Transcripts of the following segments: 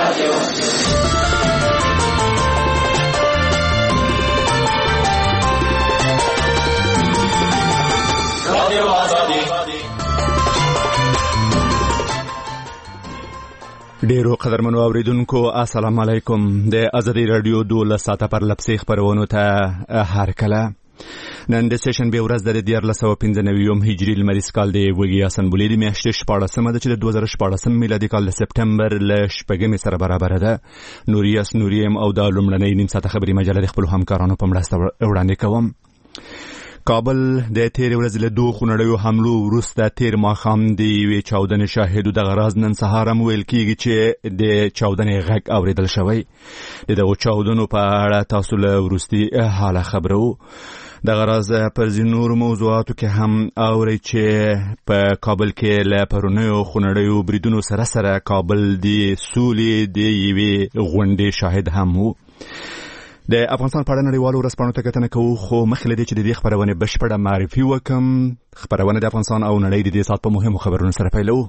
ډیرو قدرمنو اوریدونکو السلام علیکم. د ازادي رادیو 12 ساعته پر لپسې خبرونو ته هرکله. نن د سیشن به ورځ د 1495 هجری لمریز کال د وګیا سنبولې د میاشتې 14مه د 2014 میلادي کال د سپټمبر ل 8 سره برابر ده. نوریاس نوریم او د لومړنۍ نیم ساعته خبري مجله د خپل همکارانو په مرسته وړاندې کوم. کابل د تیر ورځ له دوه خونړیو حملو وروسته تیر ماښام د یوې چاودنې شاهدو دغه راز نن سهار هم ویل کېږي چې د چاودنې غږ اورېدل شوی. د دغو چاودنو په اړه تاسو له وروستي حاله خبرو. دغه راز پر ځینو نورو موضوعاتو کې هم اورئ چې په کابل کې له پرونیو خونړیو بریدونو سره سره کابل د سولې د یوې غونډې شاهد هم و. د افغانستان په اړه نړیوالو ورځپاڼو ته کتنه کوو، خو مخکې له دې چې د دې خپرونې بشپړه معرفي وکړم، خپرونه د افغانستان او نړۍ د دې ساعت په مهمو خبرونو سره پیلوو.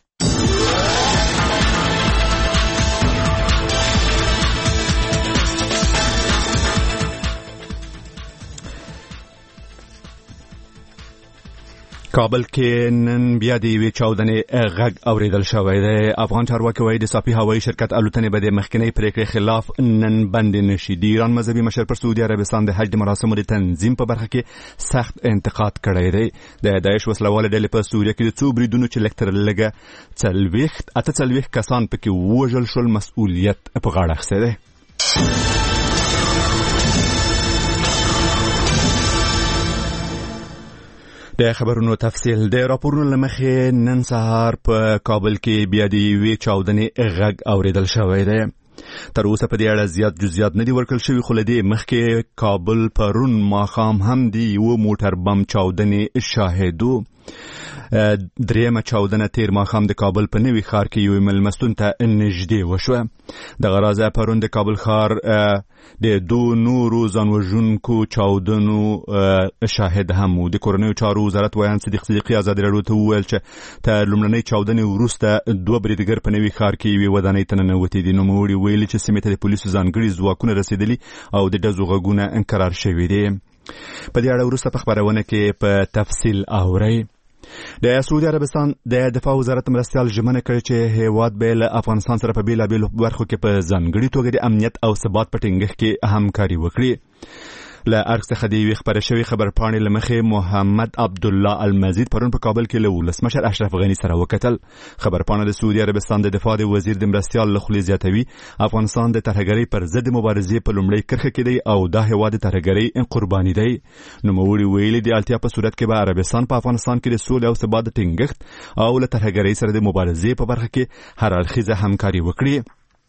کابل کې نن بیا د یوې چاودنې غږ اورېدل شوی دی. افغان چارواکي وایي د صافي هوایي شرکت الوتنې به د مخکنۍ پرېکړې خلاف نن بندې نشي. د ایران مذهبي مشر پر سعودي عربستان د حج د مراسمو د تنظیم په برخه کې سخت انتقاد کړی دی. د داعش وسلواله ډلې په سوریه کې د څو بریدونو چې لږ تر لږه 48 کسان پکې ووژل شول مسؤلیت په غاړه اخیستی دی. د خبرونو تفصیل. د راپورونو له مخې نن سهار په کابل کې بیا د یوې چاودنې غږ اورېدل شوی دی. تر اوسه په دې اړه زیات جزئیات نه دي ورکړل شوي، خو له دې مخکې کابل پرون ماښام هم د یوه موټر بم چاودنې شاهد و. دریمه چاودنه تیر ماښام د کابل په نوي ښار کې یو مېلمستون ته نږدې وشوه. دغه راز پرون د کابل ښار د دوه نورو ځانوژونکو چاودنو شاهد هم و. د کورنیو چارو وزارت ویان صدیق صدیقي ازادي راډیو ته وویل چې تر لومړنۍ چاودنې وروسته دوه بریدګر په نوي ښار کې یوې ودانۍ ته ننوتي دي. نوموړي ویلي چې سیمې ته د پولیسو ځانګړي ځواکونه رسېدلي او د ډزو غږونه انقرار شوي دي. په دې اړه وروسته په خبرونه کې په تفصیل اورئ. د سعودي عربستان د دفاع وزارت مرستیال ژمنه کړې چې هیواد به له افغانستان سره په بیلابیلو برخو کې په ځانګړي توګه د امنیت او ثبات په ټینګښت کې همکاري وکړي. له ارګ څخه د یوې خپره شوې خبرپاڼې له مخې محمد عبدالله المزید پرون په کابل کې له ولسمشر اشرف غني سره وکتل. خبرپاڼه د سعودي عربستان د دفاع د وزیر د مرستیال له خولې زیاتوي افغانستان د ترهګرۍ پر ضد مبارزې په لومړۍ کرښه کې دی او دا هیواد د ترهګرۍ قرباني دی. نوموړي ویلي د اړتیا په صورت کې به عربستان په افغانستان کې د سولې او ثبات د ټینګښت او له ترهګرۍ سره د مبارزې په برخه کې هر اړخیزه همکاري وکړي.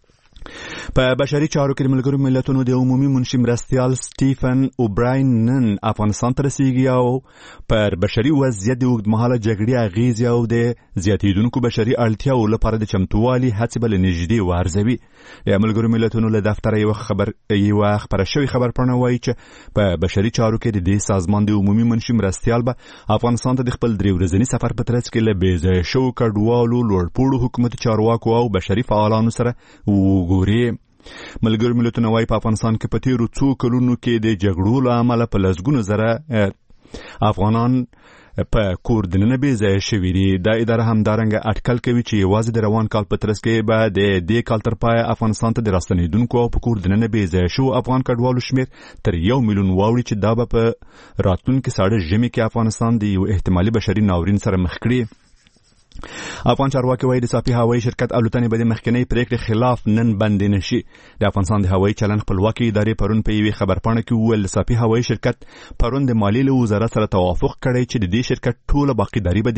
په بشري چارو کې د ملګرو ملتونو د عمومي منشي مرستیال سټیفن اوبراین نن افغانستان ته رسیږي او پر بشري وضعیت د اوږدمهاله جګړې اغیزې او د زیاتېدونکو بشري اړتیاو لپاره د چمتووالي هڅې به له نږدې وارزوي. د ملګرو ملتونو له دفتره یوه خپره شوې خبرپاڼه وایي چې په بشري چارو کې د دې سازمان د عمومي منشي مرستیال به افغانستان ته د خپل 3 ورځني سفر په ترڅ کې له بې ځایه شوو کډوالو، لوړپوړو حکومتي چارواکو او بشري فعالانو سره وګوري. ملګرو ملتونو وايي په افغانستان کې په تیرو څو کلونو کې د جګړو له امله په لسګونو زره افغانان په کور دننه بې ځایه شوي دي. دا اداره همدارنګه اټکل کوي چې یوازې د روان کال په ترڅ کې به د دې کال تر پایه افغانستان ته د راستنېدونکو او په کور دننه بې ځایه شوو افغان کډوالو شمېر تر 1 میلیون واوړي چې دا به په راتلونکي ساړه ژمي کې افغانستان د یو احتمالي بشري ناورین سره مخ کړي. افغان چارواکي وایي د صافي هوایي شرکت الوتنې به د مخکنۍ پرېکړې خلاف نن بندې نشي. د افغانستان د هوایي چلند خپلواکي ادارې پرون په یوې خبرپاڼه کې وویل د صافي هوایي شرکت پرون د مالیې له وزارت سره توافق کړی چې د دې شرکت ټوله باقیداري به د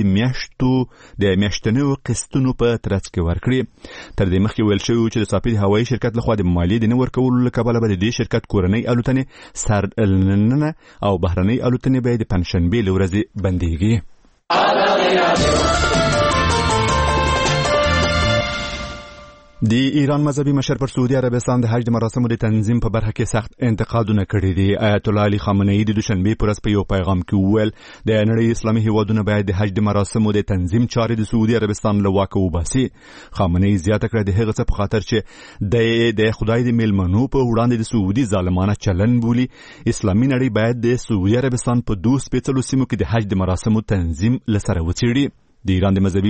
میاشتنیو قسطونو په ترڅ کې ورکړي. تر دې مخکې ویل شوی چې د صافي هوایي شرکت لخوا د مالیې د نه ورکولو له کبله به د دې شرکت کورنۍ الوتنې سرننه او بهرنۍ الوتنې به د پنجشنبې له ورځې بندېږي. د ایران مذهبي مشر پر سعودي عربستان د حج د مراسمو د تنظیم په برخه کې سخت انتقادونه کړي دي. آیت الله علي خامنه‌ای د دوشنبه پر ورځ په یو پیغام کې وویل د نړۍ اسلامي هیوادونو باید د حج د مراسمو د تنظیم چارې د سعودي عربستان له واکه وباسي. خامنه‌ای زیاته کړه د هغه څه په خاطر چې د خدای د میلمنو په وړاندې د سعودي ظالمانه چلن بولي. اسلامي نړۍ باید د سعودي عربستان په دوه سپېڅلو سیمو کې د حج د مراسمو تنظیم لسره وڅېړي. د ایران مذهبي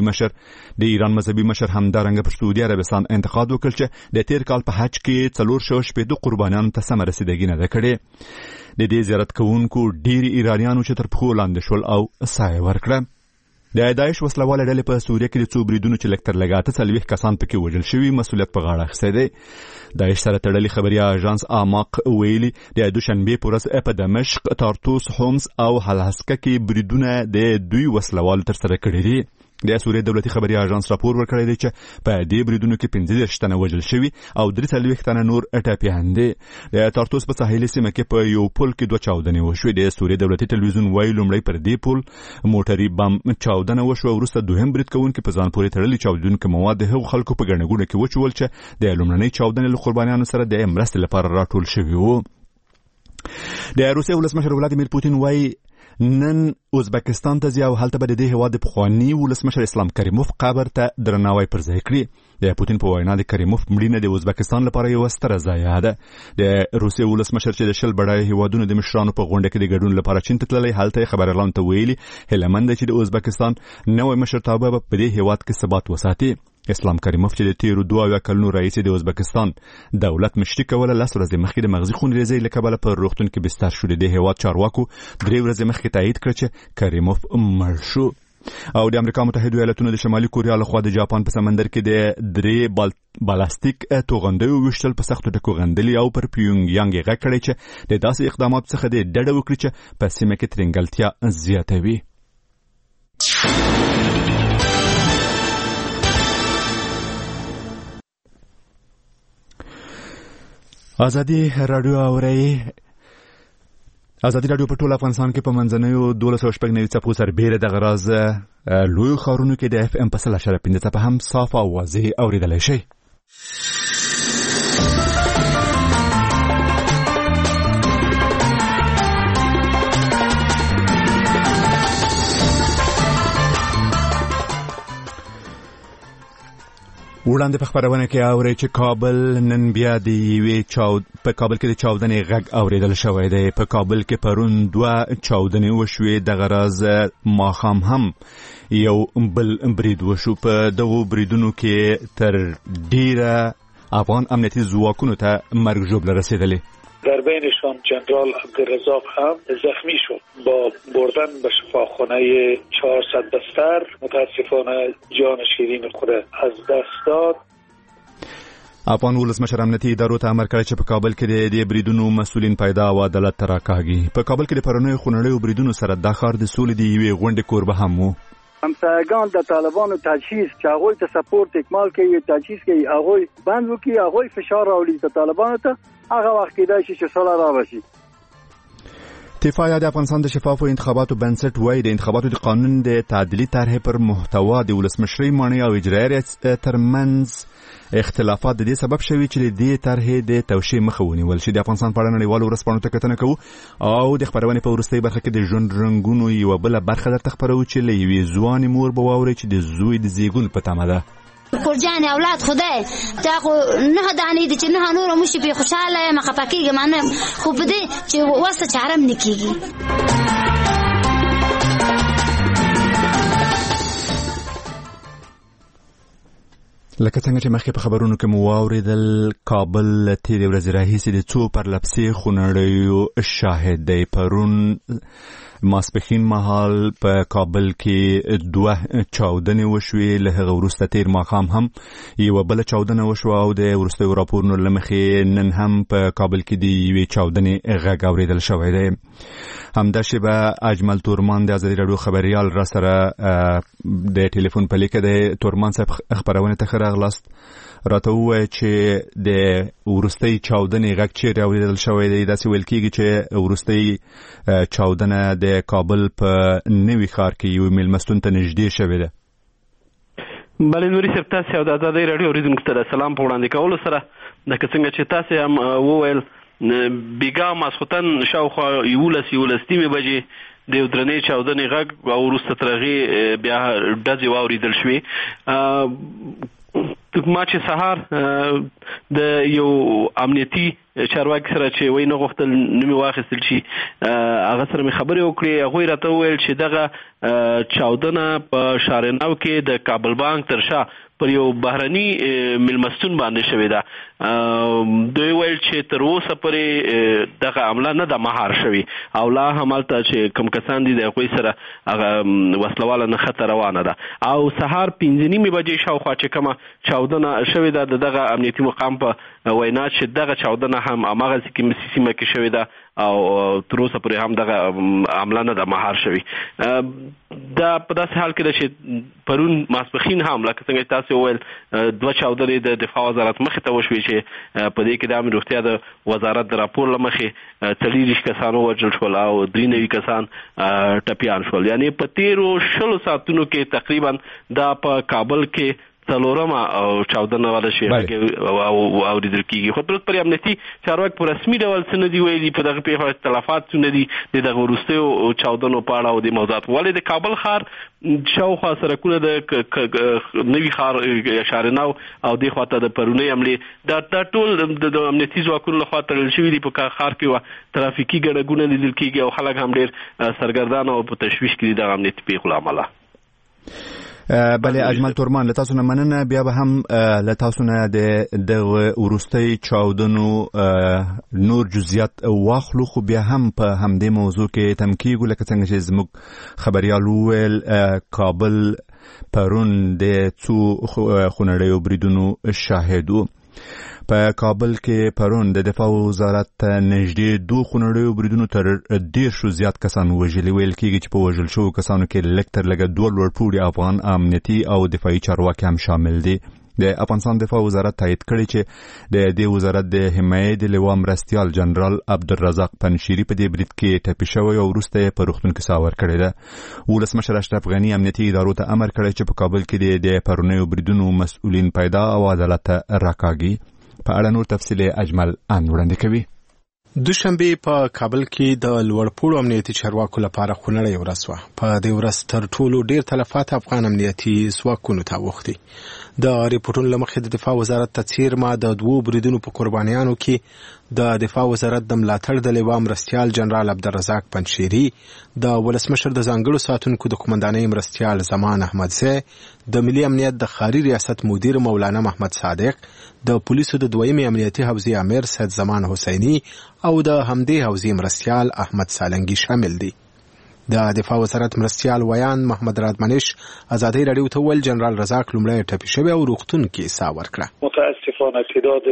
مشر همدارنګه پر سعودي عربستان انتقاد وکړ چې د تیر کال په حج کې 450 قربانیانو ته سم رسیدګي نه کړې. د دې زیارت کوونکو ډېری ایرانیانو چې تر پښو لاندې شول او سایه ورکړه. د داعش وسلواله ډلې په سوریه کې د څو بریدونو چې لکتر لګاته 40 کسان پکې وژل شوي مسؤلیت په غاړه اخیستی دی. داعش سره تړلې خبري اژانس آماق ویلي د دوشنبه په ورځ په دمشق، تارتوس، حمص او حلحسکه کې بریدونه د دوی وسلوالو تر سره کړي دي. د سوریه دولتي خبري اژانس راپور ورکړی دی چې په دې بریدونو کې 15 تنه وژل شوي او 43 تنه نور ټپیان دي. د تارتوس په ساحلي سیمه کې په یو پل کې 2 چاودنې وشوې. د سوریه دولتي تلویزیون وایي لومړی پر دې پل موټري بم چاودنه وشوه، وروسته دوهم برید کوونکي په ځان پورې تړلي چاودونکي مواد د هغو خلکو په ګڼه ګوڼه کې وچول چې د لومړنۍ چاودنې له قربانیانو سره د مرستې لپاره راټول شوي وو. د روسیې ولسمشر ولادیمیر پوتین وایي نن ازبکستان ته ځي او هلته به د دې هېواد د پخواني ولسمشر اسلام کریموف قبر ته درناوی پر ځای کړي. د پوتین په وینا د کریموف مړینه د ازبکستان لپاره یوه ستره ضایعه ده. د روسیې ولسمشر چې د 10 بډایه هېوادونو د مشرانو په غونډه کې د ګډون لپاره چین ته تللی، هلته یې خبریالانو ته ویلي هیله مند ده چې د ازبکستان نوی مشرتابه به په دې هېواد کې ثبات وساتي. اسلام کریموف چې د تیرو 2 کلونو رئیس د ازبکستان دولت مشري کوله، 10 ورځې مخکې د مغزي خونریزۍ له کبله په روغتون کې بستر شو. د هېواد چارواکو 3 ورځې مخکې تایید کړ چې کریموف مړ شو. او د امریکا متحده ایالاتونو د شمالي کوریا لخوا د جاپان په سمندر کې د 3 بالستیک توغندیو وشتل په سختو ټکو غندلي او پر پیونګ یانګ غږ کړی چې د داسې اقداماتو څخه د ډډه وکړي چې په سیمه کې ترنګلتیا زیاتوي. ازادي راډیو په ټول افغانستان کې په منځنیو 12 څپو سربېره د غراز لوی ښارونو کې د اف ام په 0.5 څپه هم صاف او واضح اوریدلی شي. وړاندې په خبرونه کې اوري چې کابل نن بیا د په کابل کې د چاودنې غږ اوریدل شوی دی. په کابل کې پرون 2 چاودنې وشوې. د غراز ماښام هم یو بل برید وشو. په دغو بریدونو کې تر ډیره افغان امنیتي ځواکونو ته مرګ ژوبله رسیدلې. در بینشان جنرال عبدالرزاق هم زخمی شد. با بردن به شفاخانه 400 بستر متاسفانه جان شیرین خود از دست داد. افغان ولسمشر امنیتي ادارو ته امر کړی چې په کابل کې د بریدونو مسؤلین پیدا او عدالت ته راکاږي. په کابل کې د پرونیو خونړیو بریدونو سره دا ښار د سولې د یوې غونډې کوربه هم و. همسایگان د طالبانو تجهیز چې هغوی ته سپورت اکمال کوي، تجهیز کوي، هغوی بند وکړي، هغوی فشار راوړي د طالبانو ته، هغه وخت کېدای شي چې سوله راشي. دفاع د افغانستان د شفافو انتخاباتو بنسټ وایي د انتخاباتو د قانون د تعدیلي طرحې پر محتوا د ولسمشرۍ ماڼۍ او اجرایي ریاست ترمنځ اختلافات د دې سبب شوي چې د دې طرحې د توشیح مخه ونیول شي. د افغانستان په اړه نړیوالو ورځپاڼو ته کتنه کوو او د خبرونې په وروستۍ برخه کې د ژوند رنګونو یوه بله برخه درته خپروو چې له یوې ځوانې مور به واورئ چې د زوی د زیږون په تمه ده. کورجان اولاد خدای تا خو نه دانی دي چې نه نور مشي په خوشاله مخپکیږي معنی خو په دې چې واسه چارم نکېږي. لکه څنګه چې مخکې په خبرونو کې مو واورېدل، کابل تېرې ورځې راهیسې د څو پرلپسې خونړیو شاهد دی. پرون ماسپښین مهال په کابل کې 2 چاودنې وشوې. له هغه وروسته تېر ماښام هم یوه بله چاودنه وشوه او د وروستیو راپورونو له مخې نن هم په کابل کې د یوې چاودنې غږ اورېدل شوی دی. همدا شیبه اجمل تورمان د ازادي راډیو خبریال را سره د ټلیفون په لیکه دی. تورمان صاحب خبرونه ته ښه راغلاست. راته ووایه چې د وروستۍ چاودنې غږ چیرې اورېدل شوی دی. داسې ویل کېږي چې وروستۍ چاودنه د کابل په نوي ښار کې یو میلمستون ته نږدې شوې ده. بلې نوري صاحب تاسو د ازادۍ رادیو اوریدونکو ته سلام په وړاندې کولو سره د څنګه چې تاسو هم وویل بیګا ماسختن شاوخوا 11:30 بجې د یو درنې چاودنې غږ او وروسته تر هغې بیا ډزې واورېدل شوې. ما چې سهار د یو امنیتي چارواکي سره چې وای نه غوښتل نومې واخیستل شي هغه سره مې خبرې وکړې. هغوی راته وویل چې دغه چاودنه په شارناو کې د کابل بانک تر شا پر یو بهرني مېلمستون باندې شوې ده. دوی ویل چې تر اوسه پورې دغه عمله نه ده مهار شوې او لا هم هلته چې کوم کسان دي د هغوی سره هغه وسلواله نښته روانه ده. او سهار 5:30 بجې شاوخوا چې کومه چاودنه شوې ده د دغه امنیتي مقام په وینا چې دغه چاودنه هم هماغسې سیمه کې شوې ده او تر اوسه پورې هم دغه عمله نه ده مهار شوې. دا په داسې حال کې ده چې پرون ماسپښین هم لکه څنګه تاسو وویل 2 چاودنې د دفاع وزارت مخې ته وشوې چې په دې کې د عامې روغتیا د وزارت د راپور له مخې 40 کسان ووژل شول او 93 کسان ټپیان شول. یعنې په تیرو 20 ساعتونو کې تقریبا دا په کابل کې څلورمه چاودنه واده شي او اوریدل کیږي. خو تر اوسه پورې امنیتي چارواکي په رسمي ډول څه نه دي ویلي په دغه پیښه اختلافات څه دي د دغه وروستیو چاودنو په اړه او د موضوعات. ولې د کابل ښار شاوخوا سرکونه د نوي ښار شارناو او دې خواته د پرونۍ حملې دا ټول د امنیتي ځواکونو لخوا تړل شوي دي. په ښار کې ترافیکي ګڼه ګوڼه لیدل کیږي او خلک هم ډېر سرګردانه او په تشویش کې دي د امنیتي پیښو له امله. بله اجمل تورمان له تاسو نه مننه. بیا به هم له تاسو نه د وروستۍ چاودنو نور جزئیات واخلو خو بیا هم په همدې موضوع کې تم کیږو لکه څنګه چې زموږ خبریال وویل کابل پرون د څو خونړیو بریدونو شاهد و. په کابل کې پرون د دفاع وزارت نږدې 2 خونړیو بریدونو تر 10 زیات کسان وژلي. ویل کېږي چې په وژل شوو کسانو کې لږ تر لږه 2 لوړپوړي افغان امنیتي او دفاعي چارواکي هم شامل دي. د افغانستان دفاع وزارت تایید کړی چې د دې وزارت د حمایې د لوا مرستیال جنرال عبدالرزاق پنشيري په دې برید کې ټپي شوی او وروسته یې په روغتون کې ساه ورکړې ده. ولسمشر اشرف غني امنیتي ادارو ته امر کړی چې په کابل کې د پرونیو بریدونو مسؤلین پیدا او عدالت راکاږي. په اړه نور تفصیل اجمل وړاندې کوي. دوشنبه په کابل کې د لوړپوړو امنیتي چارواکو لپاره خونړۍ ورځ وه. په دې ورځ تر ټولو ډېر تلفات افغان امنیتي ځواکونو ته اوښتي. د ریپورټونو له مخې د دفاع وزارت ته څیرمه د 2 بریدونو په قربانیانو کې د دفاع وزارت د ملاتړ د لوا مرستیال جنرال عبدالرزاق پنشيري، د ولسمشر د ځانګړو ساتونکو د قومندانۍ مرستیال زمان احمدزی، د ملي امنیت د ښاري ریاست مدیر مولانا محمد صادق، د پولیسو د 2مې امنیتي حوزې امیر سید زمان حسیني او د همدې حوزې مرستیال احمد سالنګي شامل دي. د دفاع وزارت مرستیال ویان محمد رادمنش ازادي رادیو ته ویل جنرال رزاق لومړی ټپي شوی او روغتون کې ساه ورکړه. متاسفانه تعداد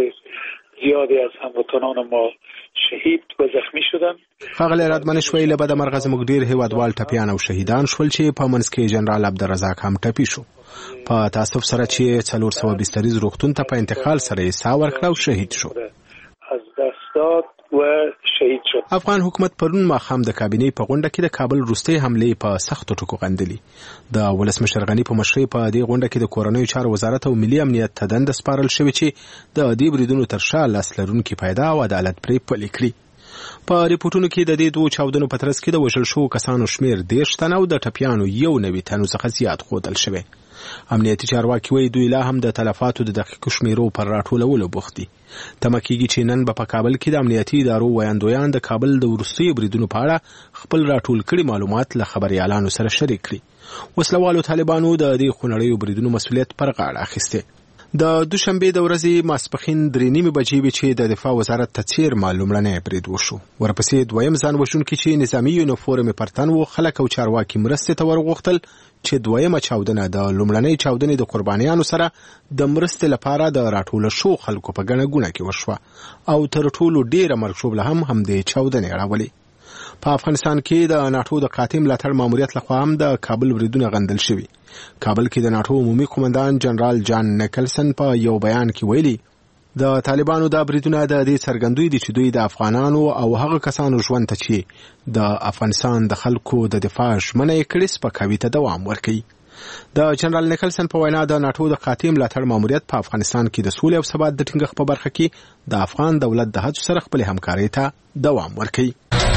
زیادی از هموطنان ما شهید و زخمی شدن. ښاغلی رادمنش ویل به د مرغه زموږ ډیر هیوادوال ټپیان او شهیدان شول چې په منځ کې جنرال عبدالرزاق هم ټپي شو. په تاسف سره چې 400 بستریز روغتون ته په انتقال سره یې ساه ورکړه او شهید شو. از دست داد و شهید شد. افغان حکومت پرون ماښام د کابینې په غونډه کې د کابل وروستۍ حملې په سختو ټکو غندلې. د ولسمشر غني په مشرۍ په دې غونډه کې د کورنیو چارو وزارت او ملي امنیت ته دنده سپارل شوې چې د دې بریدونو تر شا لاس لرونکي پیدا او عدالت پرې پلي کړي. په ریپورټونو کې د دې 2 چاودنو په ترڅ کې د وژل شوو کسانو شمیر 10 تنه او د ټپیانو 190 تنو څخه زیات ښودل شوی. امنیتي چارواکي وایي دوی لا هم د تلفاتو د دقیقو شمیرو پر راټولولو بوخت دي. تمه کېږي چې نن به په کابل کې د امنیتي ادارو ویاندویان د کابل د وروستیو بریدونو په اړه خپل راټول کړي معلومات له خبريالانو سره شریک کړي. وسلوالو طالبانو د دې خونړیو بریدونو مسؤلیت پر غاړه اخیسته. د دوشنبه د ورځې ماسپښین 3:30 بجې چې د دفاع وزارت ته څیرمه لومړنی برید وشو. ورپسې دویم ځان وژونکي چې نظامي یونیفورم پرتن و خلک او چارواکي مرستې ته ورغوښتل چې دویمه چاودنه د لومړنۍ چاودنې د قربانیانو سره د مرستې لپاره د راټول شو خلکو په ګڼه ګوڼه کې وشوه او تر ټولو ډیره مرګ ژوبله هم همدې چاودنې راولي. په افغانستان کې د ناټو د قاطع ملاتړ ماموریت لخوا هم د کابل بریدونه غندل شوي. کابل کې د ناټو عمومي قومندان جنرال جان نیکلسن په یو بیان کې ویلي د طالبانو دا بریدونه د دې څرګندوي دي چې دوی د افغانانو او هغه کسانو ژوند ته چې د افغانستان د خلکو د دفاع ژمنه یې کړې سپکاوي ته دوام ورکوي. د جنرال نیکلسن په وینا د ناتو د قاطع ملاتړ ماموریت په افغانستان کې د سولې او ثبات د ټینګښت په برخه کې د افغان دولت د هڅو سره خپل همکارۍ ته دوام ورکوي.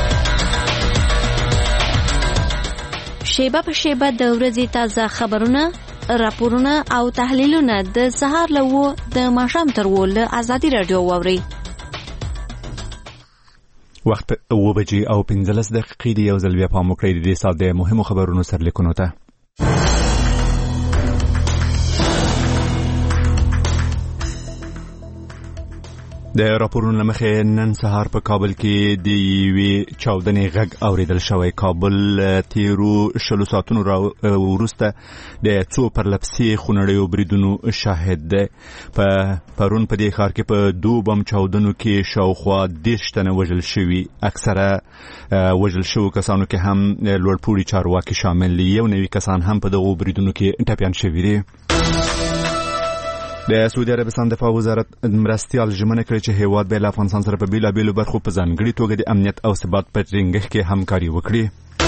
شیبه په شیبه د ورځې تازه خبرونه، راپورونه او تحلیلونه د سهار له 9 د ماښام تر 10 له ازادي رادیو واورئ. وخت 9:15 او 15 دقیقې دی. یو ځل بیا پام وکړئ د دې ساعت د مهمو خبرونو سرلیکونو ته. د راپورونو لمخې نن سهار په کابل کې د یوې چاودنې غږ اوریدل شوی. کابل تیرو 20 ساعتونو وروسته د څو پرلپسې خونړیو بریدونو شاهد دی. پرون په دې ښار کې په 2 بم چاودنو کې شاوخوا 10 تنه وژل شوي. اکثره وژل شوو کسانو کې هم لوړپوړي چارواکي شامل دي. 9 کسان هم په دغو بریدونو کې ټپیان شوي دي. د سعودي عربستان دفاع وزارت مرستیال ژمنه کړې چې هیواد به له افغانستان سره په بیلابیلو برخو په ځانګړي توګه د امنیت او ثبات په ټینګښت کې همکاري وکړي.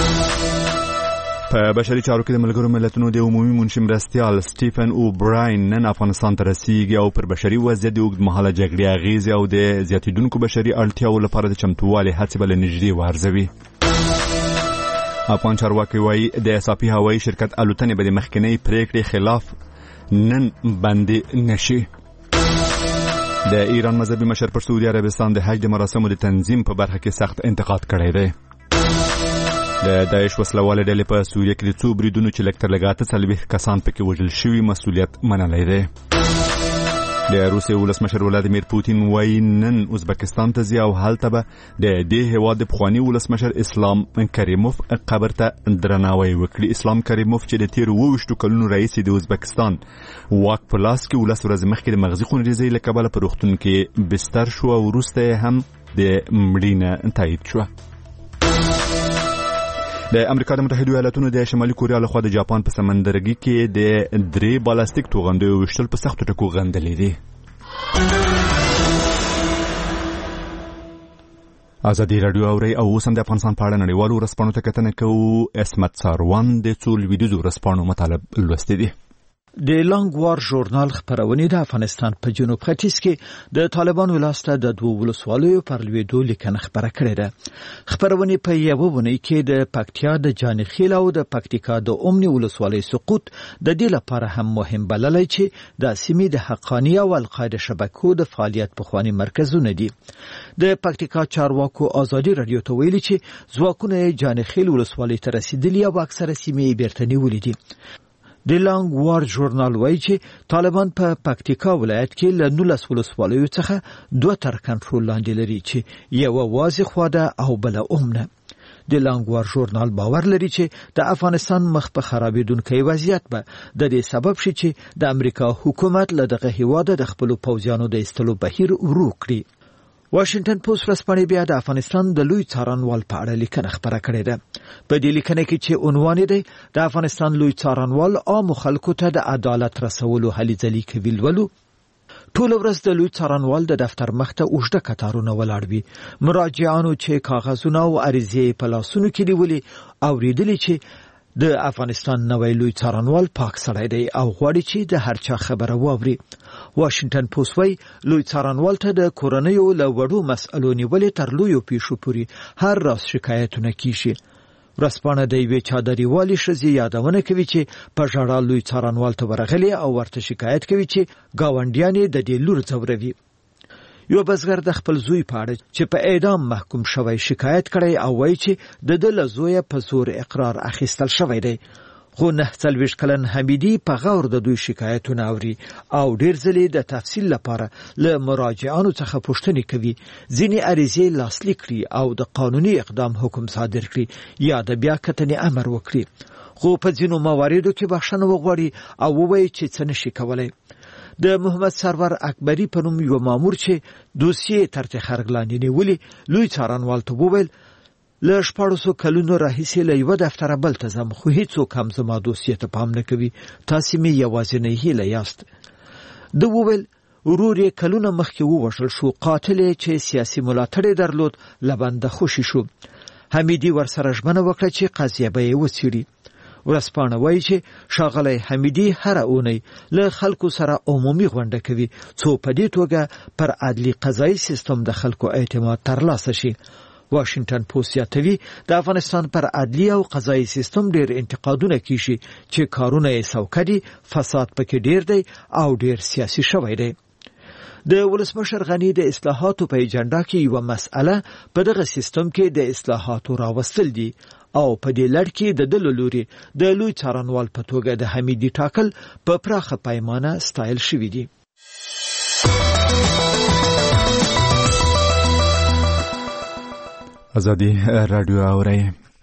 په بشري چارو کې د ملګرو ملتونو د عمومي منشي مرستیال سټیفن اوبراین نن افغانستان ته رسیږي او پر بشري وضعیت د اوږدمهاله جګړې اغیزې او د زیاتېدونکو بشري اړتیاو لپاره د چمتووالي هڅې به له نږدې وارزوي. افغان چارواکي وایي د صافي هوایي شرکت الوتنې به د مخکنۍ پریکړې خلاف نن باندې نشي. د ایران مذهبي مشر پر سعودي عربستان د حج د مراسمو د تنظیم په برخه کې سخت انتقاد کړی دی. د داعش وسلواله ډلې په سوریه کې د څو بریدونو چې لږ تر لږه 40 کسان پکې وژل شوي مسؤلیت منلی دی. د روسیې ولسمشر ولادیمیر پوتین وایي نن ازبکستان ته ځي او هلته به د دې هیواد د پخواني ولسمشر اسلام کریموف قبر ته درناوی وکړي. اسلام کریموف چې د تیر 22 کلونو رئیس د ازبکستان واک په لاس کې 11 ورځې مخکې د مغزي خونریزۍ له کبله په روغتون کې بستر شو او وروسته هم د مړینې تایید شو. د امریکا د متحده ایالاتونو د شمالي کوریا لخوا د جاپان په سمندرګي کې د 3 بالستیک توغندیو وشتل په سختو ټکو غندلې دي. ازادي رادیو اوري او اوس هم د افغانستان په اړه نړیوالو ورځپاڼو ته کتنه کوو. اسمت ساروان د څو لویدیځو ورځپاڼو مطالب لوستي دي. د لانګ وار ژورنال خبرونه د افغانستان په جنوب ختیځ کې د طالبانو لاسته د 2 ولسوالیو پر لویدو لیکنه خبره کړې ده. خبرونه په یوه ونی کې د پکتیا د جانخیل او د پکتیکا د اومنی ولسوالۍ سقوط د دې لپاره هم مهم بللی چې د سیمې د حقانی او القاعده شبکو د فعالیت په خواني مرکزونه دي. د پکتیکا چارواکو ازادي رادیو ته ویلي چې ځواکونه جانخیل ولسوالۍ ته رسیدلي او اکثره سیمې بیرته نیولې دي. د لانګ وار ژورنال وایي چې طالبان په پکتیکا ولایت کې له 19 ولسوالیو څخه 2 تر کنټرول لاندې لري چې یو واضح خو ده او بل اومنه. د لانګ وار ژورنال باور لري چې د افغانستان مخ په خرابېدونکي وضعیت به د دې سبب شي چې د امریکا حکومت له دغه هیواد د خپل پوځیانو د ایستلو بهیر ورو کړي. واشنگټن پوسټ ورځپاڼه بیا د افغانستان د لوی څارنوال په اړه لیکنه خبره کړې ده. په دې لیکنه کې چې عنوان دی د افغانستان لوی څارنوال عام خلکو ته د عدالت رسولو هلې ځلې کوي ولولو. ټول ورځ د لوی څارنوال د دفتر مخته اوږده کتارونه ولاړ وي. مراجعانو چې کاغذونه او عریضې په لاسونو کې نیولې اوریدلي چې د افغانستان نوی لوی څارنوال پاک سړی دی او غواړي چې د هر چا خبره واوري. واشنگټن پوسټ وایي لوی څارنوال ته د کورنیو له وړو مسئلو نیولې تر لویو پیښو پورې هر راز شکایتونه کیږي. ورځپاڼه د یوې چادرېوالې ښځې یادونه کوي چې په ژړا لوی څارنوال ته ورغلې او ورته شکایت کوي چې ګاونډیان یې د دې لور ځوروي. یو بزګر د خپل زوی په اړه چې په اعدام محکوم شوی شکایت کړی او وایي چې د ده له زویه په زور اقرار اخیستل شوی دی. خو 49 کلن حمیدي په غور د دوی شکایتونه اوري او ډیر ځلې د تفصیل لپاره له مراجعانو څخه پوښتنې کوي. ځینې عریضې لاسلیک کړي او د قانوني اقدام حکم صادر کړي یا د بیا کتنې امر وکړي. خو په ځینو مواردو کې بخښنه وغواړي او ووایي چې څه نشي کولای. د محمد سرور اکبری په نوم یو مامور چې دوسیې ترتې خرګ لاندې نیولې لوی څارنوال ته وویل له 1400 کلونو راهیسې له یو دفتر بل ته ځم خو هیڅوک هم زما دوسیې ته پام نه کوي. تاسې مې یوازینۍ هیله یاست. د وویل ورور یې کلونه مخکې ووژل شو. قاتل چې سیاسي ملاتړ یې درلود له بنده خوشي شو. حمیدي ورسره ژمنه وکړه چې قضیه به یې وڅېړي. ورسپانه وایي چې ښاغلی حمیدي هره اونۍ له خلکو سره عمومي غونډه کوي څو په دې توګه پر عدلي قضایي سیستم د خلکو اعتماد ترلاسه شي. واشنگټن پوسټ یادوي د افغانستان پر عدلي او قضایي سیستم ډېر انتقادونه کیږي چې کارونه یې سوکه دي، فساد پکې ډېر دی او ډېر سیاسي شوی دی. د ولسمشر غني د اصلاحاتو په ایجنډا کې یو مسأله په دغه سیستم کې د اصلاحاتو راوستل دي او په دې لړ کې د دلو لوري د لوی څارنوال په توګه د حمیدي ټاکل په پراخه پیمانه ستایل شوی دي. ازادي رادیو اوري.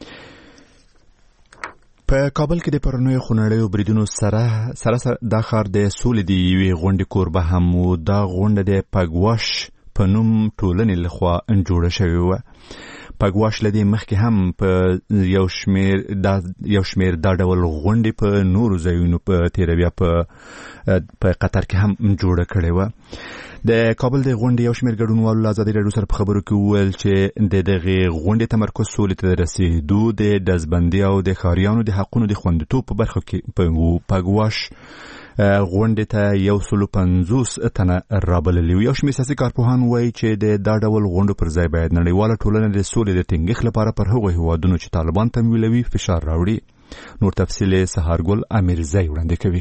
په کابل کې د پرونی خونړیو بریدونو سره د ښار د سولې دی یوې غونډې کوربه هم و. دا غونډه د پګواش په نوم ټولنې لخوا جوړه شوې وه. پګواش لدی مخکې هم په یو شمیر دا ډول غونډې په نورو ځایونو په تیرویا په قطر کې هم جوړه کړې وه. د کابل د غونډې یو شمیر ګډونوالو له ازادي راډیو سره په خبرو کې وویل چې د دغې غونډې تمرکز سولې ته د رسېدو د ډزبندۍ او د ښاریانو د حقونو د خوندیتوب په برخه کې و. پګواش غونډې ته 150 تنه رابللي وو. یو شمېر سیاسي کارپوهان وایي چې د دا ډول غونډو پر ځای باید نړیواله ټولنه د سولې د ټینګښت لپاره پر هغو هیوادونو چې طالبان تمویلوي فشار راوړي. نور تفصیل سهارګل امیرزی وړاندې کوي.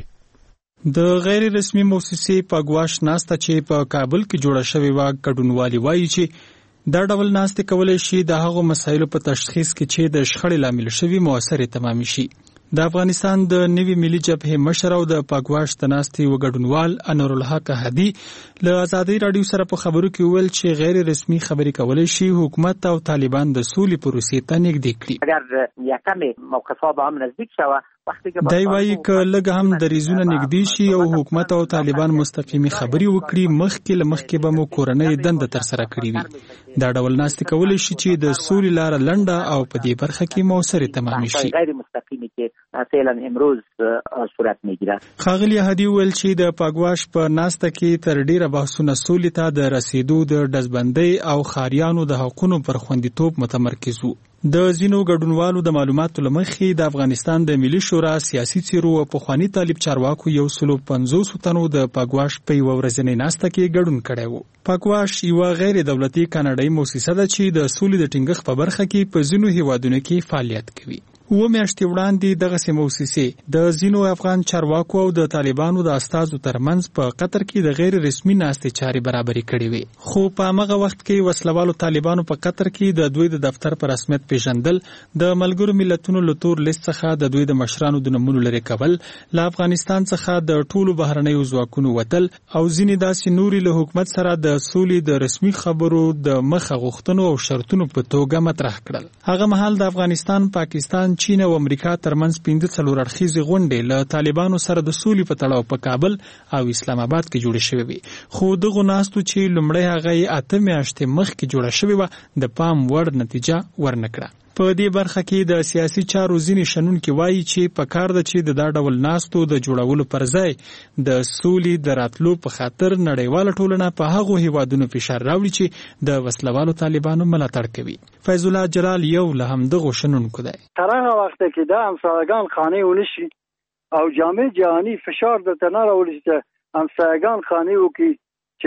د غیر رسمي موسسې پګواش ناسته چې په کابل کې جوړه شوې وه، ګډونوالي وایي چې دا ډول ناستې کولی شي د هغو مسایلو په تشخیص کې چې د شخړې لامل شوي مؤثرې تمامې شي. د افغانستان د نوي ملي جبهې مشر او د پګواش د ناستې وګډونوال انورالحق هدي له ازادي راډیو سره په خبرو کې وویل چې غیر رسمي خبرې کولی شي حکومت او طالبان د سولې پروسې ته نږدې کړي. اگر یکم موقفها به هم نزدیک شوه دای وایي که لږ هم دریزونه نږدې شي او حکومت او طالبان مستقیمي خبرې وکړي، مخکې به مو کورنۍ دنده ترسره کړې وي. دا ډول ناستې کولی شي چې د سولې لاره لنډه او په دې برخه کې مؤثرې تمامې شي. غیر مستقیمي کې فعلا امروز صورت میگیره. ښاغلي هدي وویل چې د پګواش په ناسته کې تر ډیره بحثونه سولې ته د رسیدو د ډزبندۍ او ښاریانو د حقونو پر خوندیتوب متمرکز وو. د ځینو ګډونوالو د معلوماتو له مخې د افغانستان د ملي شورا سیاسي څیرو او پخواني طالب چارواکو 150 تنو د پګواش په یوه ورځنۍ ناسته کې ګډون کړی وو. پګواش یوه غیر دولتي کاناډایي موسسه ده چې د سولې د ټینګښت په برخه کې په ځینو هیوادونو کې فعالیت کوي. 7 میاشتې وړاندې دغسې موسسې د ځینو افغان چارواکو او د طالبانو د استازو ترمنځ په قطر کې د غیر رسمي ناستې چارې برابرې کړې وې. خو په همغه وخت کې وسلوالو طالبانو په قطر کې د دوی د دفتر په رسمیت پیژندل، د ملګرو ملتونو له تور لیست څخه د دوی د مشرانو د نومونو لرې کول، له افغانستان څخه د ټولو بهرنیو ځواکونو وتل او ځینې داسې نورې له حکومت سره د سولې د رسمي خبرو د مخه غوښتنو او شرطونو په توګه مطرح کړل. هغه مهال د افغانستان، پاکستان، چین او امریکا ترمنځ 15 اړخیزې غونډې له طالبانو سره د سولې په تړاو په کابل او اسلام آباد کې جوړې شوې وي. خو دغو ناستو چې لومړی هغه یې 8 میاشتې مخکې جوړه شوې وه، د پام وړ نتیجه ورنه کړه. په دې برخه کې د سیاسي چارو ځینې شنونکي وایي چې پکار ده چې د دا ډول ناستو د جوړولو پر ځای د سولې د راتلو په خاطر نړیواله ټولنه په هغو هیوادونو فشار راوړي چې د وسلوالو طالبانو ملاتړ کوي. فیض الله جلال یو له همدغو شنونکو دی. تر هغه وخته کې د همسایگان خانې ونشي او جامع جهاني فشار درته نه راوړي چې همسایگان خانې وکړي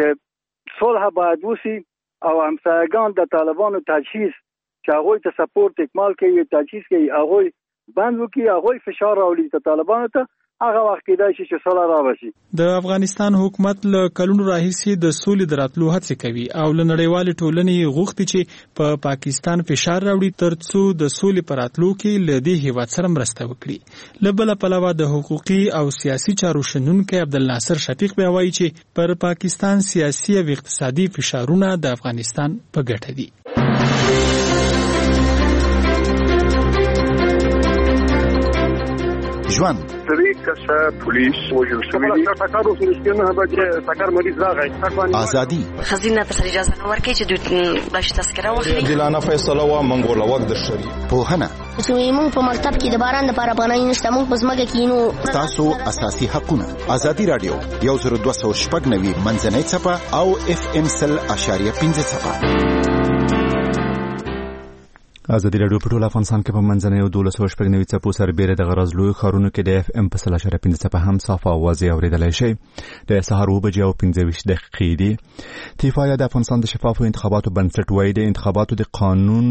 چې صلح باید وشي او همسایگان د طالبانو تجهیز چې هغوی ته سپورت اکمال کوي، تجهیز کوي، هغوی بند وکړي، هغوی فشار راوړي ته طالبانو ته، هغه وخت کېدای شي چې صلح راشي. د افغانستان حکومت له کلونو راهیسې د سولې د راتلو هڅې کوي او له نړیوالې ټولنې غوښتي چې په پاکستان فشار راوړي ترڅو د سولې په راتلو کې له دې هیواد سره مرسته وکړي. له بله پلوه د حقوقي او سیاسي چارو شنونکی عبدالناصر شفیق بیا وایي چې پر پاکستان سیاسي او اقتصادي فشارونه د افغانستان په ګټه دي. ژوند درې کسه پولیس وژل شوي دي. ټکر وشو چې هغه ټکر مریض راغی. ازادي خزینه ته اجازه نه ورکړي چې دوی بلش تذکره واخلي. عادلانه فیصله وا منګول وخت د شری پوهنه چې موږ په مکتب کې د باران لپاره پناه نشته، موږ په ځمکه کې نو تاسو اساسي حقونه. ازادي رادیو 102.9 منځنۍ صفه او FM 100.5 صفه. ازادي راډیو په ټول افغانستان کې په منځنۍ 12 څپو سربېره د غرض لوی ښارونو کې د FM په 3.5 څپه هم صافه आवाज اوریدلای شي. د سهار 7:25 دي. تیفایا د افغانستان د شفافو انتخاباتو بنسټ وایي د انتخاباتو د قانون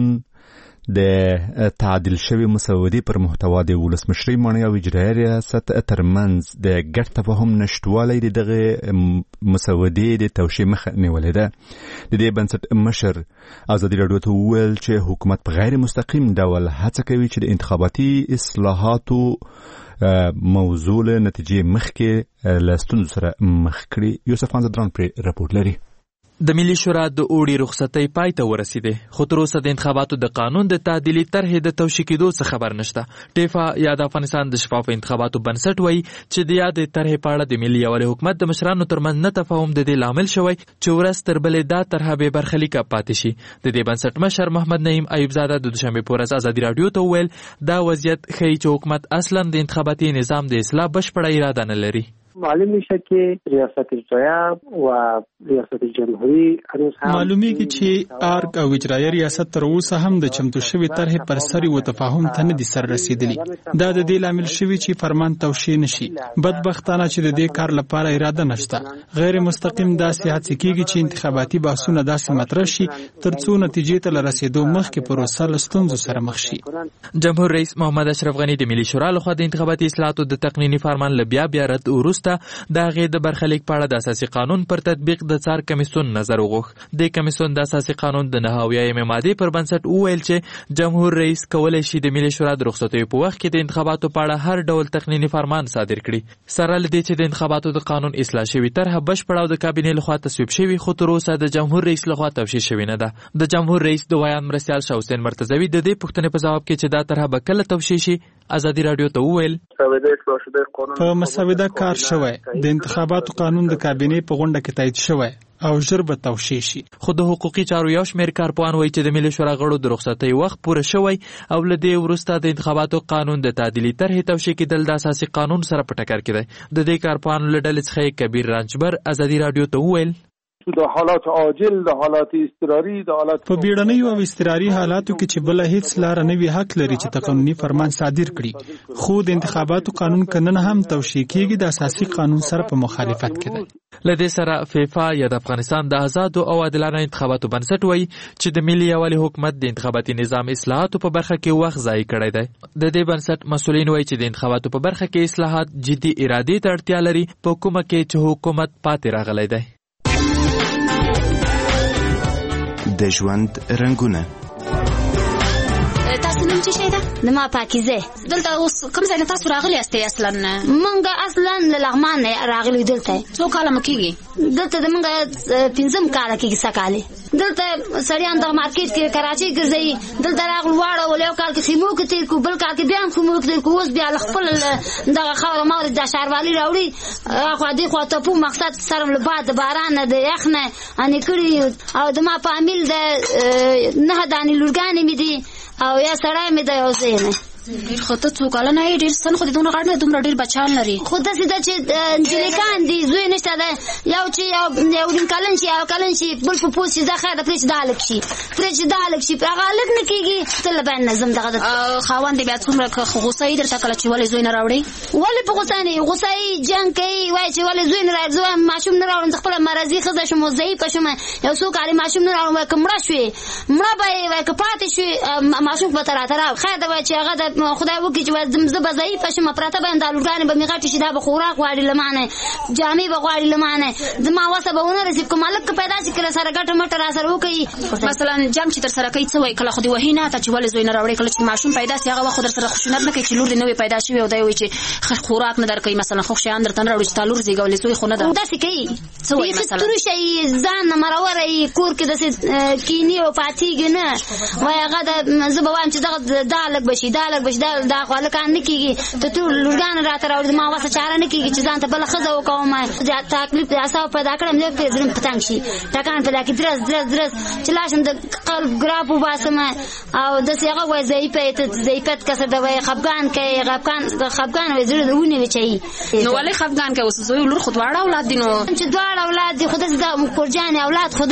د تعدیل شوی مسودې پر محتوا د ولسمشرۍ مانع او اجرایي ریاست ترمنځ د ګډ تفاهم نشټوالی دغه مسودې د توشیح مخه نیولې ده. د دې بنسټ مشر ازادي راډیو ته وویل چې حکومت په غیر مستقیم ډول هڅه کوي چې د انتخاباتي اصلاحاتو موضوع له نتیجې مخکې له ستونزو سره مخ کړي. یوسف خان زدران پر راپورټ لري. د ملي شورا د اوړي رخصتۍ پای ته ورسیدې خو تر اوسه د انتخاباتو د قانون د تعدیلي طرحې د توشیح کېدو څه خبر نشته. ټیفا یا د افغانستان د شفافو انتخاباتو بنسټ وایي چې د یادې طرحې په اړه د ملي یووالي حکومت د مشرانو ترمنځ نه تفاهم د دې لامل شوی چې ورځ تر بلې دا طرحه بې برخلیکه پاتې شي. د دې بنسټ مشر محمد نعیم ایوب زاده د دوشنبې په ورځ ازادي راډیو ته وویل دا وضعیت ښیي چې حکومت اصلا د انتخاباتي نظام د اصلاح بشپړه اراده نه لري. معلوم میشه که ریاست اجرایه و ریاست جمهوری معلومیږي چې ارګ او اجرایي ریاست تر اوسه هم د چمتو شوی طرح پر سری و تفاهم ته نه دي سر رسیدلی. دا د دې لامل شوی چې فرمان توشیح نشي. بدبختانه چې د دې کار لپاره اراده نشته. غیر مستقیم داسې هڅې کیږي چې انتخاباتي بحثونه داسې مطرح شي ترڅو نتیجې ته رسیدو مخکې پروسه له ستونزو سره مخ شي. جمهور رئیس محمد اشرف غنی د ملي شورا لخوا د انتخاباتي اصلاحاتو د تقنینی فرمان ل بیا رد وروسته د هغې د برخلیک په اړه د اساسي قانون پر تطبیق د څار کمیسیون نظر وغوښت. د کمیسیون د اساسي قانون د 9 مادې پر بنسټ وویل چې جمهور رئیس کولی شي د ملي شورا د رخصتیو په وخت کې د انتخاباتو په اړه هر ډول تقنینی فرمان صادر کړي سره له دې چې د انتخاباتو د قانون اصلاح شوی طرحه بشپړه او د کابینې لخوا تصویب شوی خو تر اوسه د جمهور رئیس لخوا توشیح شوی نه ده. د جمهور رئیس د ویان مرستیال شاه حسین مرتضوی د دې پوښتنې په ځواب کې چې دا طرحه به کله توشیح شي ازادي راډیو ته وویل په مسوده کار شوی د انتخاباتو قانون د کابینې په غونډه کې تایید شوی او ژر به توشیح شي. خو د حقوقي چارو یو شمېر کارپوهان وایي چې د ملي شورا غړو د رخصتۍ وخت پوره شوی او له دې وروسته د انتخاباتو قانون د تعدیلي طرحې توشیح کېدل د اساسي قانون سره په ټکر کې دی. د دې کارپوهانو له ډلې څخه کبیر رانجبر ازادي راډیو ته وویل د حالات عاجل د حالات اضطراري د حالات په بیړنیو او اضطراري حالاتو کې چې بل هیڅ لار نه وي حق لري چې قانوني فرمان صادر کړي. خو د انتخاباتو قانون کنن هم توشیح کېږي د اساسي قانون سره په مخالفت کې دی. لدې سره فیفا یا د افغانستان د آزاد او عادلانه انتخاباتو بنسټ وایي چې د ملي یووالي حکومت د انتخاباتي نظام اصلاحاتو په برخه کې وخت ضایع کړی دی. د دې بنسټ مسؤلین وایي چې د انتخاباتو په برخه کې اصلاحات جدي ارادې ته اړتیا لري په کومه کې چې حکومت پاتې راغلی دی. د ژوند رنگونه تاسو نوم څه شي ده؟ نما پاکیزه دلته اوس کوم ځای نه تاسو راغلی یاستئ؟ اصلا مونږ اصلا له لغمان راغلی دلته. څو کاله مو کېږي؟ دلته د مونږ 15 کاله کېږي سکاله. دلته سړیان د مارکیټ کې کراچۍ ګرځي. دلته راغلو واړه ول یو کال کې خیمو کې تیر کو بل کال کې بیا خیمو کې تیر کو اوس بیا خپل دغه خاور ماور د شهروالي راوړي خو دې خو ته په مقصد سره له بعد باران د یخنه ان کړي او د ما په عامل د نه دانی لورګانې مې دي او یا سړی مې د یو ځای نه ډیر خطه څو کاله نه ډیر سن خو دونه غړ نه دومره ډیر بچان لري. خو د سیده چې انجلیکان دي زوی نشته ده یو چې یو دین کلن شي او کلن شي بل په پوس شي دا خیر د پرېچ دالک شي پرېچ دالک شي هغه الګ نه کیږي تل به نظم دغه خاوند بیا څومره غوسه درته کله چې ولې زوی نه راوړي ولې په غوسه نه غوسه جنگ کوي وای چې ولې زوی نه راځو ماشوم نه راوړم خپل مرزي خزه شم ضعیف شم یو څو کاري ماشوم نه راوړم کمړه شوي مړه به وای کپاتې شوي ماشوم په تر خیر دا وای چې هغه خدای وکړي چې زمزه به ضعیف شم پراته باندې الګان به میغټ شي دا به خوراک غواړي لمانه جامې به غواړي لمانه زما واسه به ونه رسید کوم ملک پیدا شي کله سره ګټه مټه را سره وکړي. مثلا جام چې تر سره کوي څه وای کله خو دی وهینه ته چې ولې زوی نه راوړي کله چې ماشوم پیدا شي هغه وخت در سره خوشنط نه کوي چې لور دی نوې پیدا شي او دا وایي چې خوراک نه درکې مثلا خو شي اندر تن راوړي چې تالور زیګولې سوی خو نه ده دا څه کوي څه وای مثلا تر شي ځان مرورې کور کې د کینی او پاتیګ نه وای هغه د زبوام چې دغه دالک بشي دا خلکان نه کیږي ته ټول لورګان راته راوړي ما واسه چاره نه کیږي چې ځان ته بل خزه وکوم ما تکلیف اساس پیدا کړم چې په ځم پتنګ شي ټکان پیدا کی درس چې لاشم د قلب ګراپ وباسم او د سیغه وای زیپت کسر د وای خفغان کې خفغان وای زړه درونه وچي نو ولې خفغان کې اوس زوی لور خو دواړه اولاد دي نو چې دواړه اولاد دي خدای د کورجان اولاد خدای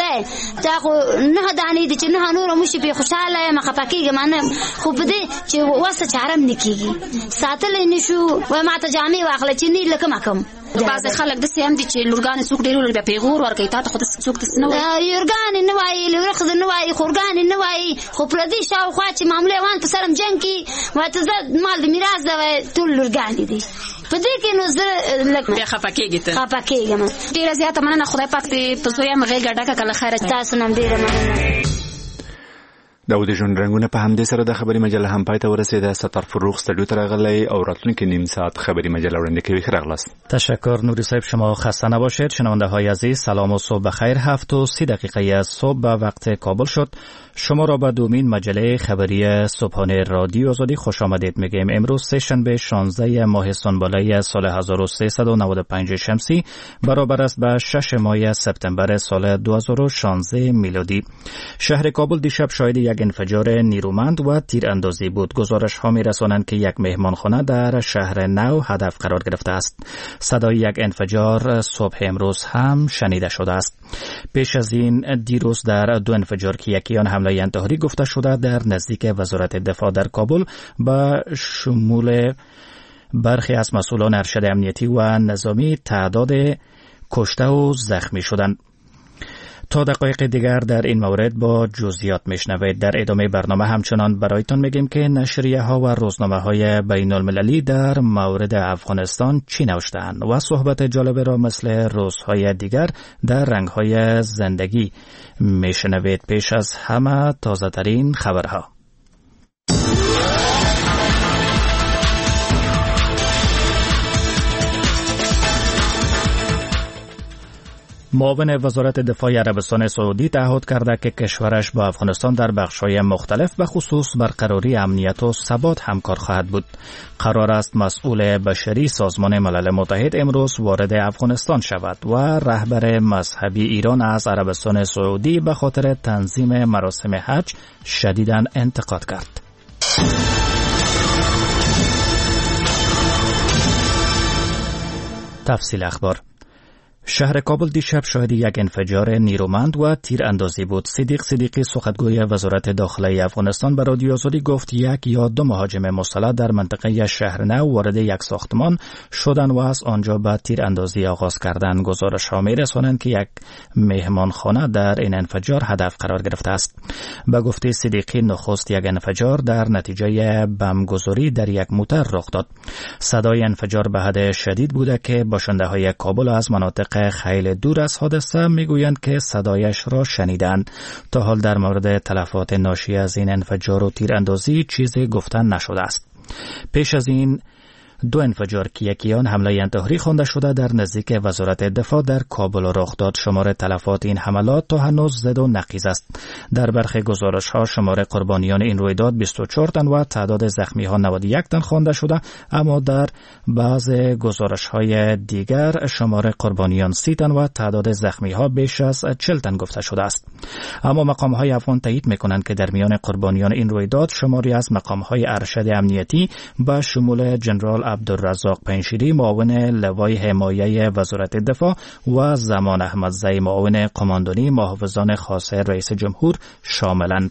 خدای تا خو نه دانی دي چې نه نور مشي په خوشاله ما خپکیږي مانه خو په دې چې واسه چارم نکېږي ساتل نشو و ما ته جامې واخله چې نه لکه ما کوم بعض خلک د سیم دي چې لورګان څوک ډیرول بیا پیغور ورکې تا ته خود څوک تس نه وای یورګان نه وای لورخذ نه وای خورګان نه وای خو پر دې شاو خو چې معاملې وان په سرم جنگ کی وته زاد مال د میراث دا ټول لورګان دي په دې کې نو زه لکه بیا خپکیږي ته خپکیږم ډیره زیاته مننه خدای پاک دې په زویا مغه ګډه کله خیر تاسو نن ډیره مننه. د ژوند رنگونه په همدې سره د خبري مجله هم پای ته ورسیده. ستر فروغ استودیو ته راغلی او راتلونکي نیم ساعت خبري مجله وړاندې کوي. خیرغلاست. تشکر نوری صاحب. شما خسته نباشید. شنونده های عزیز سلام و صبح بخیر. 7:30 از صبح به وقت کابل شد. شما را به دومین مجله خبری صبحانه رادیو آزادی خوش آمدید میگیم. امروز سه‌شنبه 16 ماه سنباله سال 1395 شمسی برابر است به 6 ماه سپتامبر سال 2016 میلادی. شهر کابل دیشب شاهد یک انفجار نیرومند و تیراندازی بود. گزارش ها می‌رسانند که یک مهمانخانه در شهر نو هدف قرار گرفته است. صدای یک انفجار صبح امروز هم شنیده شده است. پیش از این دیروز در دو انفجار که یکی آن حمله انتحاری گفته شده در نزدیک وزارت دفاع در کابل با شمول برخی از مسئولان ارشد امنیتی و نظامی تعداد کشته و زخمی شدند. تا دقایق دیگر در این مورد با جزئیات میشنوید. در ادامه برنامه همچنان برایتان میگیم که نشریه ها و روزنامه های بین المللی در مورد افغانستان چی نوشته‌اند و صحبت جالب را مثل روزهای دیگر در رنگ های زندگی میشنوید. پیش از همه تازه ترین خبرها. معاون وزارت دفاع عربستان سعودی تعهد کرده که کشورش با افغانستان در بخش‌های مختلف به خصوص برقراری امنیت و ثبات همکار خواهد بود. قرار است مسئول بشری سازمان ملل متحد امروز وارد افغانستان شود و رهبر مذهبی ایران از عربستان سعودی به خاطر تنظیم مراسم حج شدیداً انتقاد کرد. تفصیل اخبار. شهر کابل دیشب شاهد یک انفجار نیرومند و تیراندازی بود. صدیق صدیقی سخنگوی وزارت داخلی افغانستان به رادیو آزادی گفت یک یا دو مهاجم مسلح در منطقه شهر نو وارد یک ساختمان شدند و از آنجا به تیراندازی آغاز کردند. گزارش ها می‌رسانند که یک مهمانخانه در این انفجار هدف قرار گرفته است. به گفته صدیقی نخست یک انفجار در نتیجه بمبگذاری در یک موتر رخ داد. صدای انفجار به حد شدید بوده که باشنده‌های کابل از مناطق خیلی دور از حادثه میگویند که صدایش را شنیدند. تا حال در مورد تلفات ناشی از این انفجار و تیراندازی چیزی گفتن نشده است. پیش از این دو انفجار که یکی آن حمله انتحاری خوانده شده در نزدیک وزارت دفاع در کابل رخ داد. شمار تلفات این حملات تا هنوز زد و نقیض است. در برخی گزارش ها شمار قربانیان این رویداد 24 تن و تعداد زخمی ها 91 تن خوانده شده، اما در بعض گزارش های دیگر شمار قربانیان 30 تن و تعداد زخمی ها بیش از 40 تن گفته شده است. اما مقام های افغان تایید میکنند که در میان قربانیان این رویداد شماری از مقام های ارشد امنیتی با شمول جنرال عبدالرزاق پنشیری معاون لوای حمایه وزارت دفاع و زمان احمدزی معاون قماندانی محافظان خاصه رئیس جمهور شاملند.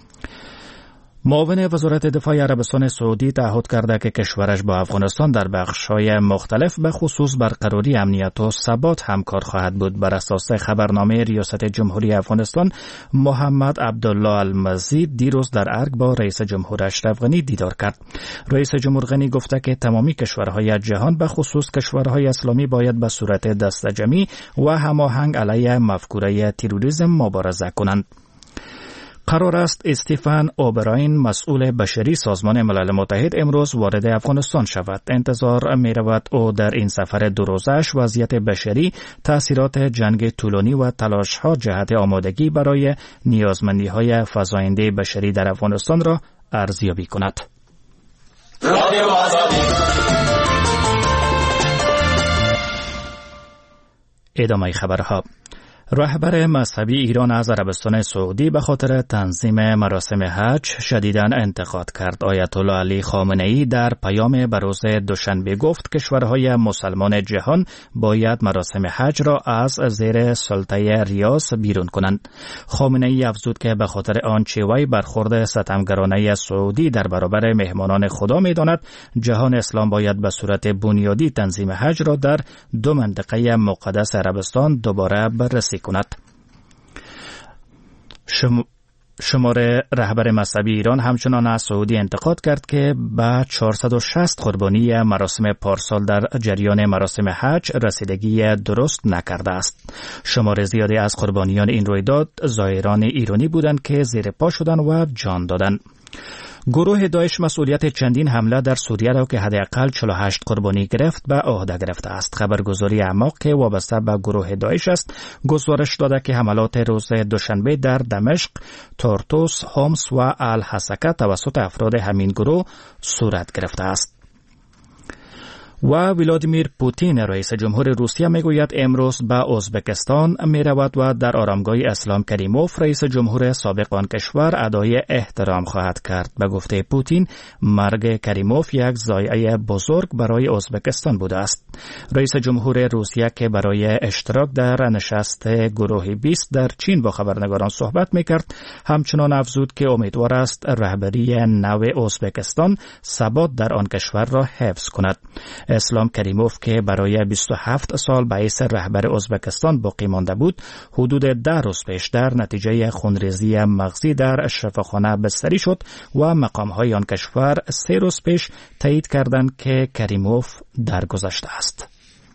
معاون وزارت دفاع عربستان سعودی تعهد کرده که کشورش با افغانستان در بخش‌های مختلف به خصوص برقراری امنیت و ثبات همکار خواهد بود. بر اساس خبرنامه ریاست جمهوری افغانستان، محمد عبدالله المزید دیروز در ارگ با رئیس جمهور اشرف غنی دیدار کرد. رئیس جمهور غنی گفته که تمامی کشورهای جهان به خصوص کشورهای اسلامی باید به صورت دسته‌جمعی و هماهنگ علیه مفکوره تروریسم مبارزه کنند. قرار است استیفن اوبراین مسئول بشری سازمان ملل متحد امروز وارد افغانستان شود. انتظار می رود او در این سفر دو روزه‌اش وضعیت بشری، تاثیرات جنگ طولانی و تلاش‌ها جهت آمادگی برای نیازمندی‌های فزاینده بشری در افغانستان را ارزیابی کند. ادامه خبرها. رهبر مذهبی ایران از عربستان سعودی به خاطر تنظیم مراسم حج شدیداً انتقاد کرد. آیت الله علی خامنه‌ای در پیام به روز دوشنبه گفت کشورهای مسلمان جهان باید مراسم حج را از زیر سلطه ریاض بیرون کنند. خامنه‌ای افزود که به خاطر آنچه وی برخورد ستمگرانه سعودی در برابر مهمانان خدا می‌داند، جهان اسلام باید به صورت بنیادی تنظیم حج را در دو منطقه مقدس عربستان دوباره بررسی کند. شماره رهبر مذهبی ایران همچنان از سعودی انتقاد کرد که به 460 قربانی مراسم پارسال در جریان مراسم حج رسیدگی درست نکرده است. شماره زیادی از قربانیان این رویداد زائران ایرانی بودند که زیر پا شدند و جان دادند. گروه داعش مسئولیت چندین حمله در سوریه را که حداقل 48 قربانی گرفت به عهده گرفته است. خبرگزاری اعماق که وابسته به گروه داعش است گزارش داده که حملات روز دوشنبه در دمشق، تورتوس، حمص و الحسکه توسط افراد همین گروه صورت گرفته است. و ولادیمیر پوتین رئیس جمهور روسیه میگوید امروز به ازبکستان میرود و در آرامگاه اسلام کریموف رئیس جمهور سابق آن کشور ادای احترام خواهد کرد. به گفته پوتین مرگ کریموف یک ضایعه بزرگ برای ازبکستان بوده است. رئیس جمهور روسیه که برای اشتراک در نشست گروه 20 در چین با خبرنگاران صحبت میکرد همچنان افزود که امیدوار است رهبری نو ازبکستان ثبات در آن کشور را حفظ کند. اسلام کریموف که برای 27 سال باعث رهبر ازبکستان باقی مانده بود، حدود 10 روز پیش در نتیجه خونریزی مغزی در شفاخانه بستری شد و مقام‌های آن کشور 3 روز پیش تایید کردند که کریموف درگذشته است.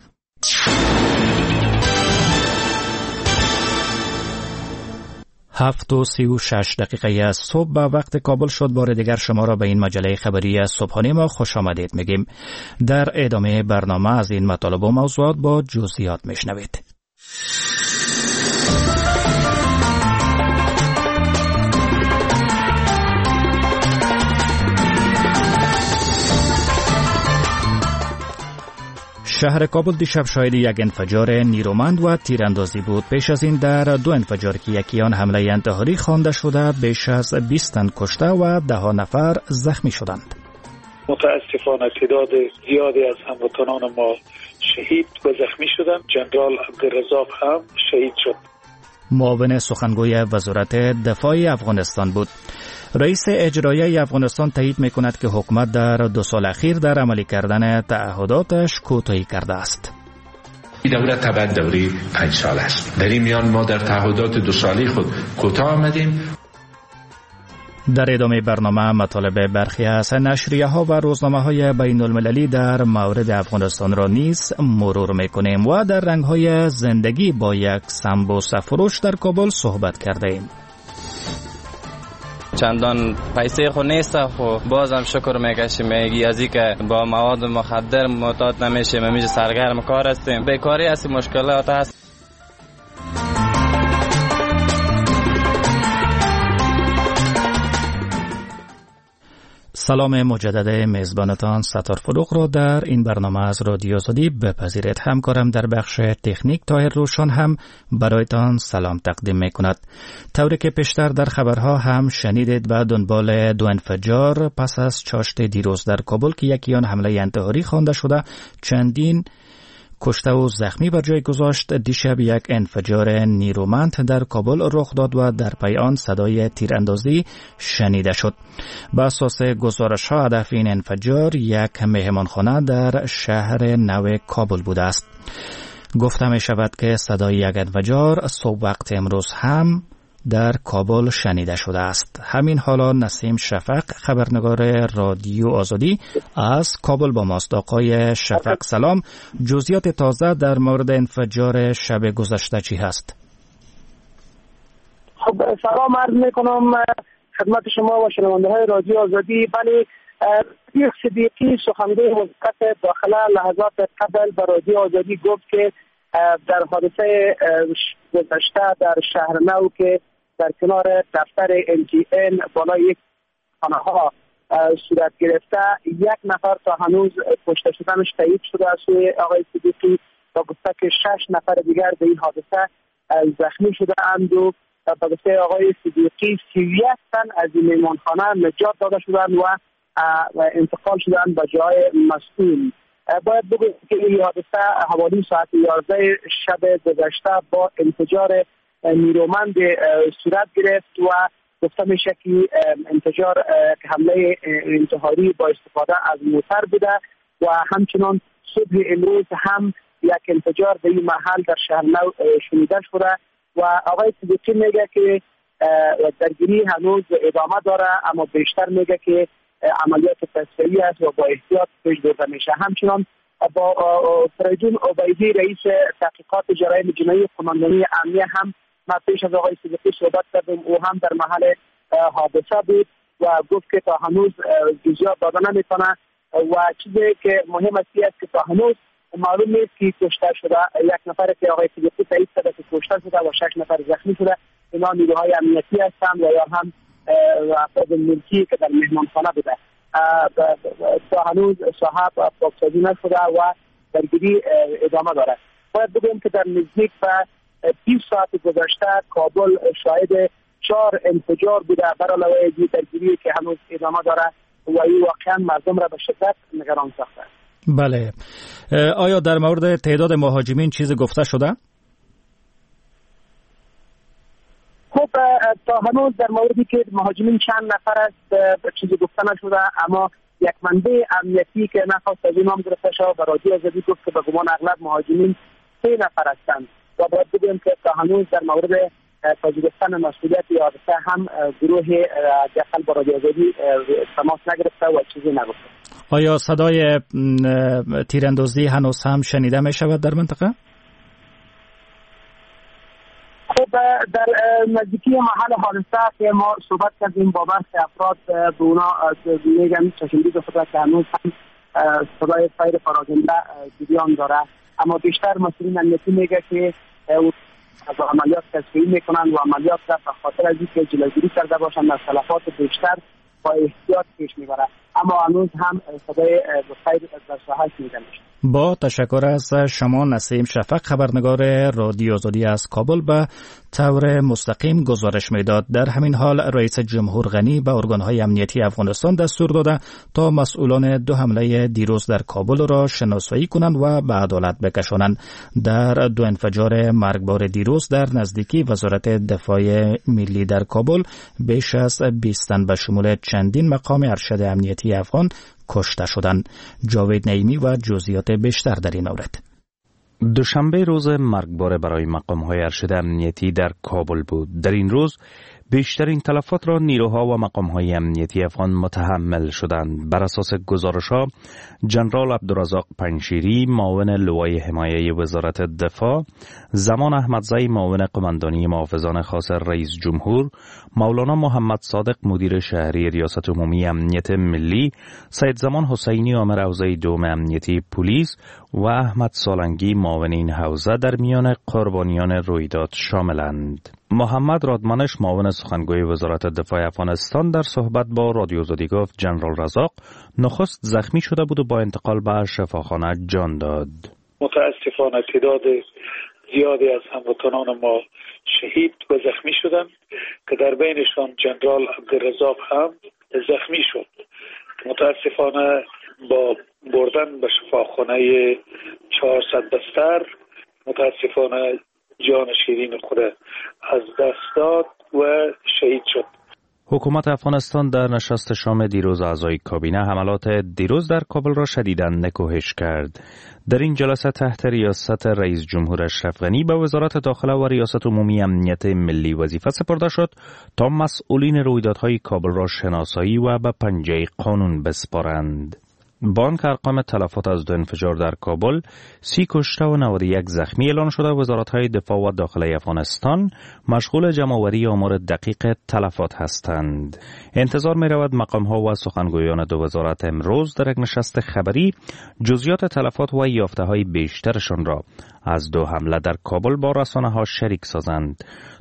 7:36 صبح به وقت کابل شد. بار دیگر شما را به این مجله خبری صبحانه ما خوش آمدید میگیم. در ادامه برنامه از این مطالب و موضوعات با جزئیات میشنوید. شهر کابل دیشب شاهد یک انفجار نیرومند و تیراندازی بود. پیش از این در 2 انفجار که یکی آن حمله انتحاری خوانده شده بیش از 20 تن کشته و 10 نفر زخمی شدند. متاسفانه تعداد زیادی از هموطنان ما شهید و زخمی شدند. جنرال عبدالرزاق هم شهید شد. معاون سخنگوی وزارت دفاع افغانستان بود. رئیس اجرایی افغانستان تایید میکند که حکومت در 2 سال اخیر در عملی کردن تعهداتش کوتاهی کرده است. این دوره طبعا دوره 5 سال است. در این میان ما در تعهدات 2 ساله خود کوتاه آمدیم. در ادامه برنامه مطالب برخی از نشریه‌ها و روزنامه‌های بین‌المللی در مورد افغانستان را نیز مرور می‌کنیم و در رنگ‌های زندگی با یک سمبوسه فروش در کابل صحبت کردیم. چندان پیسه خو نیست، خو بازم شکر میکشیم میگی از اینکه با مواد مخدر معتاد نمیشیم، همیشه سرگرم کار هستیم. بیکاری هست، مشکلات هست. سلام مجدد میزبانتان ستار فروغ را در این برنامه از رادیو آزادی بپذیرید. همکارم در بخش تکنیک طاهر روشن هم برایتان سلام تقدیم می کند. طوری که پیشتر در خبرها هم شنیدید به دنبال 2 انفجار پس از چاشت دیروز در کابل که یکی آن حمله انتحاری خوانده شده چندین کشته و زخمی بر جای گذاشت، دیشب یک انفجار نیرومند در کابل رخ داد و در پی آن صدای تیراندازی شنیده شد. بر اساس گزارش‌ها هدف این انفجار یک مهمانخانه در شهر نو کابل بوده است. گفته می شود که صدای یک انفجار صبح وقت امروز هم در کابل شنیده شده است. همین حالا نسیم شفق خبرنگار رادیو آزادی از کابل با ماست. آقای شفق سلام، جزئیات تازه در مورد انفجار شب گذشته چی هست؟ خب سلام عرض میکنم خدمت شما و شنونده های رادیو آزادی. بله، یک صدیقی سخنگوی وزارت داخله لحظات قبل به رادیو آزادی گفت که در حادثه گذشته در شهر نو که در کنار دفتر MTN بالای یک خانه ها صورت گرفته، 1 نفر تا هنوز کشته شدنش تایید شده از سوی آقای صدیقی و گفته که 6 نفر دیگر به این حادثه زخمی شده اند و به گفته آقای صدیقی 31 تن از این مهمانخانه نجات داده شدند و انتقال شدند به جای مسئول. باید بگویم که این حادثه حوالی ساعت 11 شب گذشته با انفجار نیرومند صورت گرفت و گفته میشه که انفجار حمله انتحاری با استفاده از موتر بوده و همچنان صبح امروز هم یک انفجار به این محل در شهر نو شنیده شده و آقای صدیقی میگه که درگیری هنوز ادامه داره، اما بیشتر میگه که عملیات تصفیه‌ای است و با احتیاط پیش برده میشه. همچنان با فریدون عبیدی رئیس تحقیقات جرایم جنایی قماندانی امنیه هم ما پیش از آقای صدیقی صحبت کردیم، او هم در محل حادثه بود و گفت که تا هنوز جزئیات داده نمیکنه و چیزی که مهم است که تا هنوز معلوم نیست که کشته شده. یک نفر که آقای صدیقی تایید کرده که کشته شده و 6 نفر زخمی شده، اینا نیروهای امنیتی هستند و یا هم افراد ملکی که در مهمانخانه بوده. تا هنوز صاحب پاکسازی نشده و درگیری ادامه داره. باید بگویم که در نزدیک به 20 ساعت گذشته کابل شاهد 4 انفجار بوده بر علاوه درگیری که هنوز ادامه داره و این واقعا مردم را به شدت نگران ساخته. بله، آیا در مورد تعداد مهاجمین چیز گفته شده؟ خب تا هنوز در موردی که مهاجمین چند نفر است چیزی گفته نشده، اما یک منبع امنیتی که نخواست از این نام گرفته شد و رادیو آزادی گفت که به گمان اغلب مهاجمین 3 نفر هستند و باید بگویم که تا هنوز در مورد پذیرفتن مسئولیت حادثه هم گروه داخل با رادیو آزادی تماس نگرفته و چیزی نگفته. آیا صدای تیراندازی هنوز هم شنیده می شود در منطقه؟ خب در نزدیکی محل حادثه که ما صحبت کردیم با بحث افراد به اونا میگن چشمگیر خود که هنوز هم صدای فایر پراکنده جریان داره، اما بیشتر مسئولین امنیتی میگه که از عملیات تصفیه‌ای میکنن و عملیات را به خاطر از اینکه جلوگیری کرده باشند از تلفات بیشتر با احتیاط پیش میبره، اما هنوز هم صدای فایر در ساحه شنیده میشه. با تشکر از شما نسیم شفق، خبرنگار رادیو آزادی از کابل، به طور مستقیم گزارش میداد. در همین حال رئیس جمهور غنی به ارگان‌های امنیتی افغانستان دستور داده تا مسئولان 2 حمله دیروز در کابل را شناسایی کنند و به عدالت بکشانند. در 2 انفجار مرگبار دیروز در نزدیکی وزارت دفاع ملی در کابل بیش از 20 تن به شمول چندین مقام ارشد امنیتی افغان کشته شدند. جاوید نعیمی و جزئیات بیشتر در این مورد. دوشنبه روز مرگبار برای مقام‌های ارشد امنیتی در کابل بود. در این روز بیشترین تلفات را نیروها و مقام‌های امنیتی افغان متحمل شدند. بر اساس گزارش‌ها، جنرال عبدالرزاق پنشیری، معاون لوای حمایه وزارت دفاع، زمان احمدزی، معاون قماندانی محافظان خاص رئیس جمهور، مولانا محمد صادق، مدیر شهری ریاست عمومی امنیت ملی، سید زمان حسینی، آمر حوزه دوم امنیتی پلیس و احمد سالنگی، معاون این حوزه در میان قربانیان رویداد شاملند. محمد رادمانش، معاون سخنگوی وزارت دفاع افغانستان، در صحبت با رادیو آزادی گفت جنرال رزاق نخست زخمی شده بود و با انتقال به شفاخانه جان داد. متاسفانه تعداد زیادی از هموطنان ما شهید و زخمی شدند که در بینشان جنرال عبدالرزاق هم زخمی شد. متاسفانه با بردن به شفاخانه 400 بستر متاسفانه جان شیرین خود از دست داد و شهید شد. حکومت افغانستان در نشست شام دیروز اعضای کابینه حملات دیروز در کابل را شدیداً نکوهش کرد. در این جلسه تحت ریاست رئیس جمهور اشرف غنی به وزارت داخله و ریاست عمومی امنیت ملی وظیفه سپرده شد تا مسئولین رویدادهای کابل را شناسایی و به پنجه قانون بسپارند. بانک ارقام تلفات از 2 انفجار در کابل 30 کشته و 91 زخمی اعلان شده. وزارت‌های دفاع و داخلی افغانستان مشغول جمع‌آوری آمار دقیق تلفات هستند. انتظار می‌رود مقام‌ها و سخنگویان 2 وزارت امروز در یک نشست خبری جزئیات تلفات و یافته‌های بیشترشان را از 2 حمله در کابل با رسانه‌ها شریک سازند.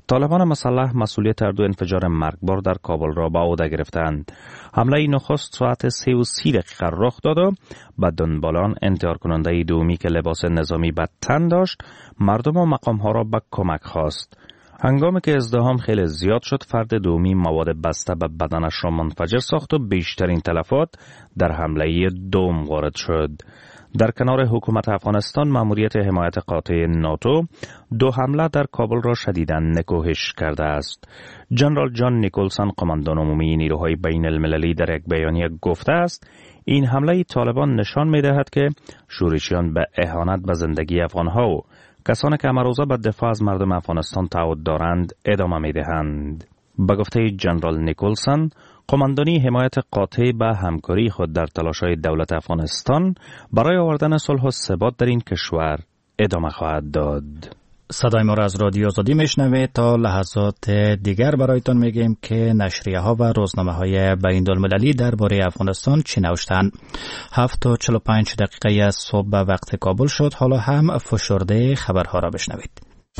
طالبان مسلح مسئولیت هر دو انفجار مرگبار در کابل را به عهده گرفتند. حمله نخست ساعت 3:30 رخ داد و به دنبالان انتحار کننده دومی که لباس نظامی به تن داشت مردم و مقام ها را به کمک خواست. هنگامی که ازدحام خیلی زیاد شد، فرد دومی مواد بسته به بدنش را منفجر ساخت و بیشترین تلفات در حمله دوم وارد شد. در کنار حکومت افغانستان، مأموریت حمایت قاطع ناتو 2 حمله در کابل را شدیداً نکوهش کرده است. جنرال جان نیکولسون، قماندان عمومی نیروهای بین المللی، در یک بیانیه گفته است این حمله طالبان نشان می دهد که شورشیان به اهانت به زندگی افغانها و کسانی که امروزه به دفاع از مردم افغانستان تعهد دارند ادامه می دهند. به گفته جنرال نیکولسون، قماندانی حمایت قاطع به همکاری خود در تلاش‌های دولت افغانستان برای آوردن صلح و ثبات در این کشور ادامه خواهد داد. صدای ما را از رادیو آزادی میشنوید. تا لحظات دیگر برایتان میگیم که نشریه ها و روزنامه های بین المللی درباره افغانستان چی نوشتند. 7:45 از صبح به وقت کابل شد. حالا هم فشرده خبرها را بشنوید.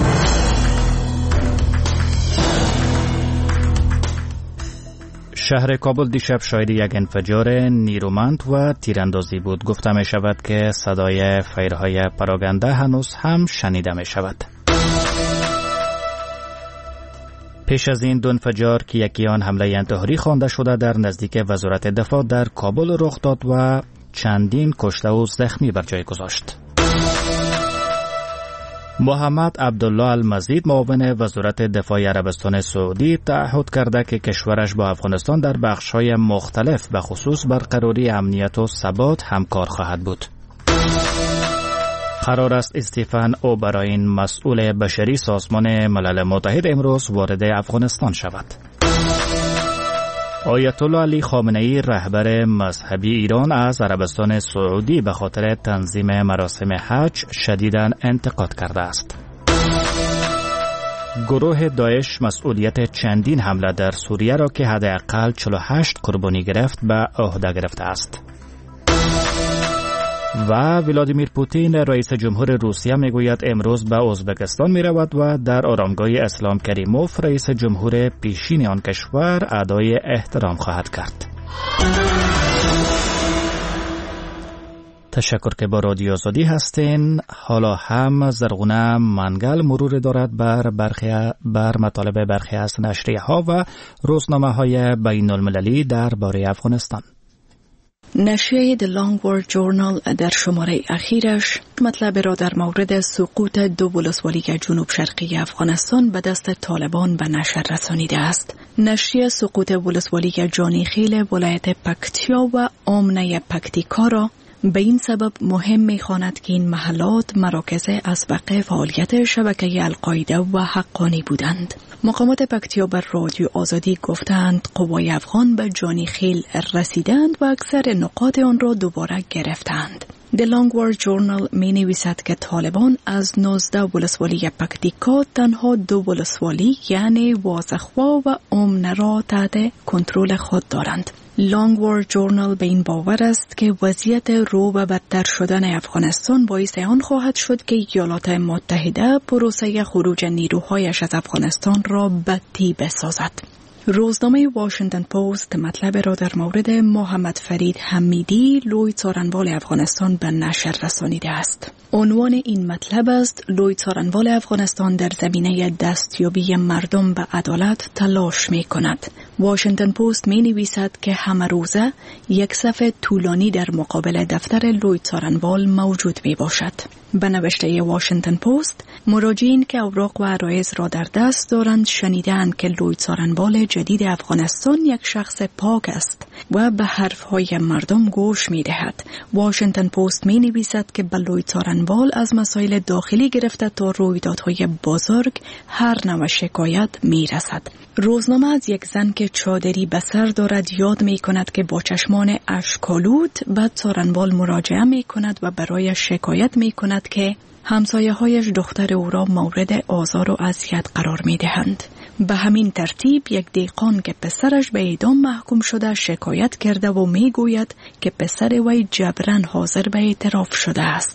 شهر کابل دیشب شاهد یک انفجار نیرومند و تیراندازی بود. گفته می شود که صدای فیرهای پراکنده هنوز هم شنیده می شود. پیش از این 2 انفجار که یکی آن حمله انتحاری خوانده شده در نزدیک وزارت دفاع در کابل رخ داد و چندین کشته و زخمی بر جای گذاشت. محمد عبدالله المزید، معاون وزارت دفاع عربستان سعودی، تعهد کرده که کشورش با افغانستان در بخش‌های مختلف به خصوص برقراری امنیت و ثبات همکار خواهد بود. قرار است استیفن اوبراین، مسئول بشری سازمان ملل متحد، امروز وارد افغانستان شود. آیت الله علی خامنه‌ای، رهبر مذهبی ایران، از عربستان سعودی به خاطر تنظیم مراسم حج شدیداً انتقاد کرده است. گروه داعش مسئولیت چندین حمله در سوریه را که حداقل 48 قربانی گرفت به عهده گرفته است. و ولادیمیر پوتین، رئیس جمهور روسیه، میگوید امروز به ازبکستان می رود و در آرامگاه اسلام کریموف، رئیس جمهور پیشین آن کشور، ادای احترام خواهد کرد. تشکر که با رادیو آزادی هستین. حالا هم زرغونه منگل مرور دارد بر مطالب برخی از نشریه ها و روزنامه های بین المللی درباره افغانستان. نشریه The Long War Journal در شماره اخیرش مطلب را در مورد سقوط 2 ولسوالی جنوب شرقی افغانستان به دست طالبان به نشر رسانیده است. نشریه سقوط ولسوالی جانی خیل ولایت پکتیا و آمنه پکتیکا را به این سبب مهم می‌خواند که این محلات مراکز اسبق فعالیت شبکه القاعده و حقانی بودند. مقامات پکتیا بر رادیو آزادی گفتند قوای افغان به جانی خیل رسیدند و اکثر نقاط آن را دوباره گرفتند. The Long War Journal می نویسد که طالبان از 19 ولسوالی پکتیکا تنها 2 ولسوالی یعنی وازخوا و آمنه را تحت کنترل خود دارند. Long War Journal به این باور است که وضعیت رو به بدتر شدن افغانستان باعث آن خواهد شد که ایالات متحده پروسه خروج نیروهایش از افغانستان را بدی بسازد. روزنامه واشنگتن پست مطلب را در مورد محمد فرید حمیدی، لوی څارنوال افغانستان به نشر رسانیده است. عنوان این مطلب است: لوی څارنوال افغانستان در زمینه دستیابی مردم به عدالت تلاش می کند. واشنگتن پست می نویسد که همه روزه یک صف طولانی در مقابل دفتر لوی څارنوال موجود می باشد. به نوشته واشنگتن پست، مراجعین که اوراق و عرایض را در دست دارند شنیدند که لوی څارنوال جدید افغانستان یک شخص پاک است و به حرفهای مردم گوش می دهد. واشنگتن پست می نویسد که به لوی څارنوال از مسائل داخلی گرفته تا رویدادهای بزرگ هر نوع شکایت می رسد. روزنامه از یک زن که چادری به سر دارد یاد می کند که با چشمان اشک‌آلود به څارنوال مراجعه می کند و برای شکایت می کند که همسایه‌هایش دختر او را مورد آزار و اذیت قرار می دهند. به همین ترتیب یک دیقان که پسرش به اعدام محکوم شده شکایت کرده و می گوید که پسر وی جبران حاضر به اعتراف شده است.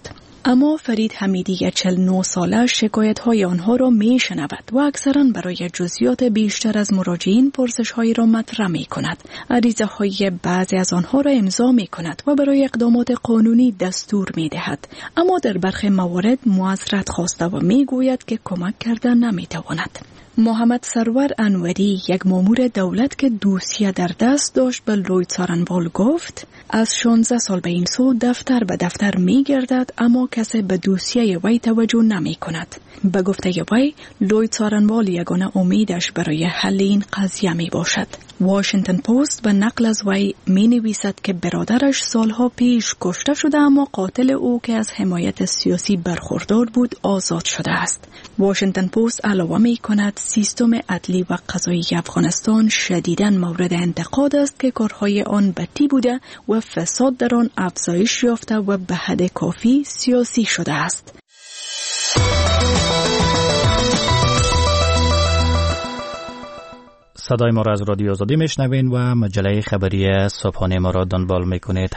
اما فرید حمیدی 49 ساله شکایت‌های آنها را می‌شنود و اکثراً برای جزئیات بیشتر از مراجعین پرسش‌هایی را مطرح می‌کند. عریضه‌های بعضی از آنها را امضا می‌کند و برای اقدامات قانونی دستور می‌دهد. اما در برخی موارد معذرت خواسته و می‌گوید که کمک کرده نمی‌تواند. محمد سرور انوری، یک مامور دولت که دوسیه در دست داشت، به لوید سارنوال گفت از 16 سال به این سو دفتر به دفتر می گردد اما کسی به دوسیه وی توجه نمی کند. به گفته وی لوید سارنوال یگانه امیدش برای حل این قضیه می باشد. واشنگتن پست به نقل از وی می نویسد که برادرش سالها پیش کشته شده اما قاتل او که از حمایت سیاسی برخوردار بود آزاد شده است. واشنگتن پست علاوه می کند سیستم عدلی و قضایی افغانستان شدیداً مورد انتقاد است که کارهای آن بدی بوده و فساد در آن افزایش یافته و به حد کافی سیاسی شده است. صدای ما را از رادیو آزادی میشنوین و مجله خبری صبحانه ما را دنبال میکنید.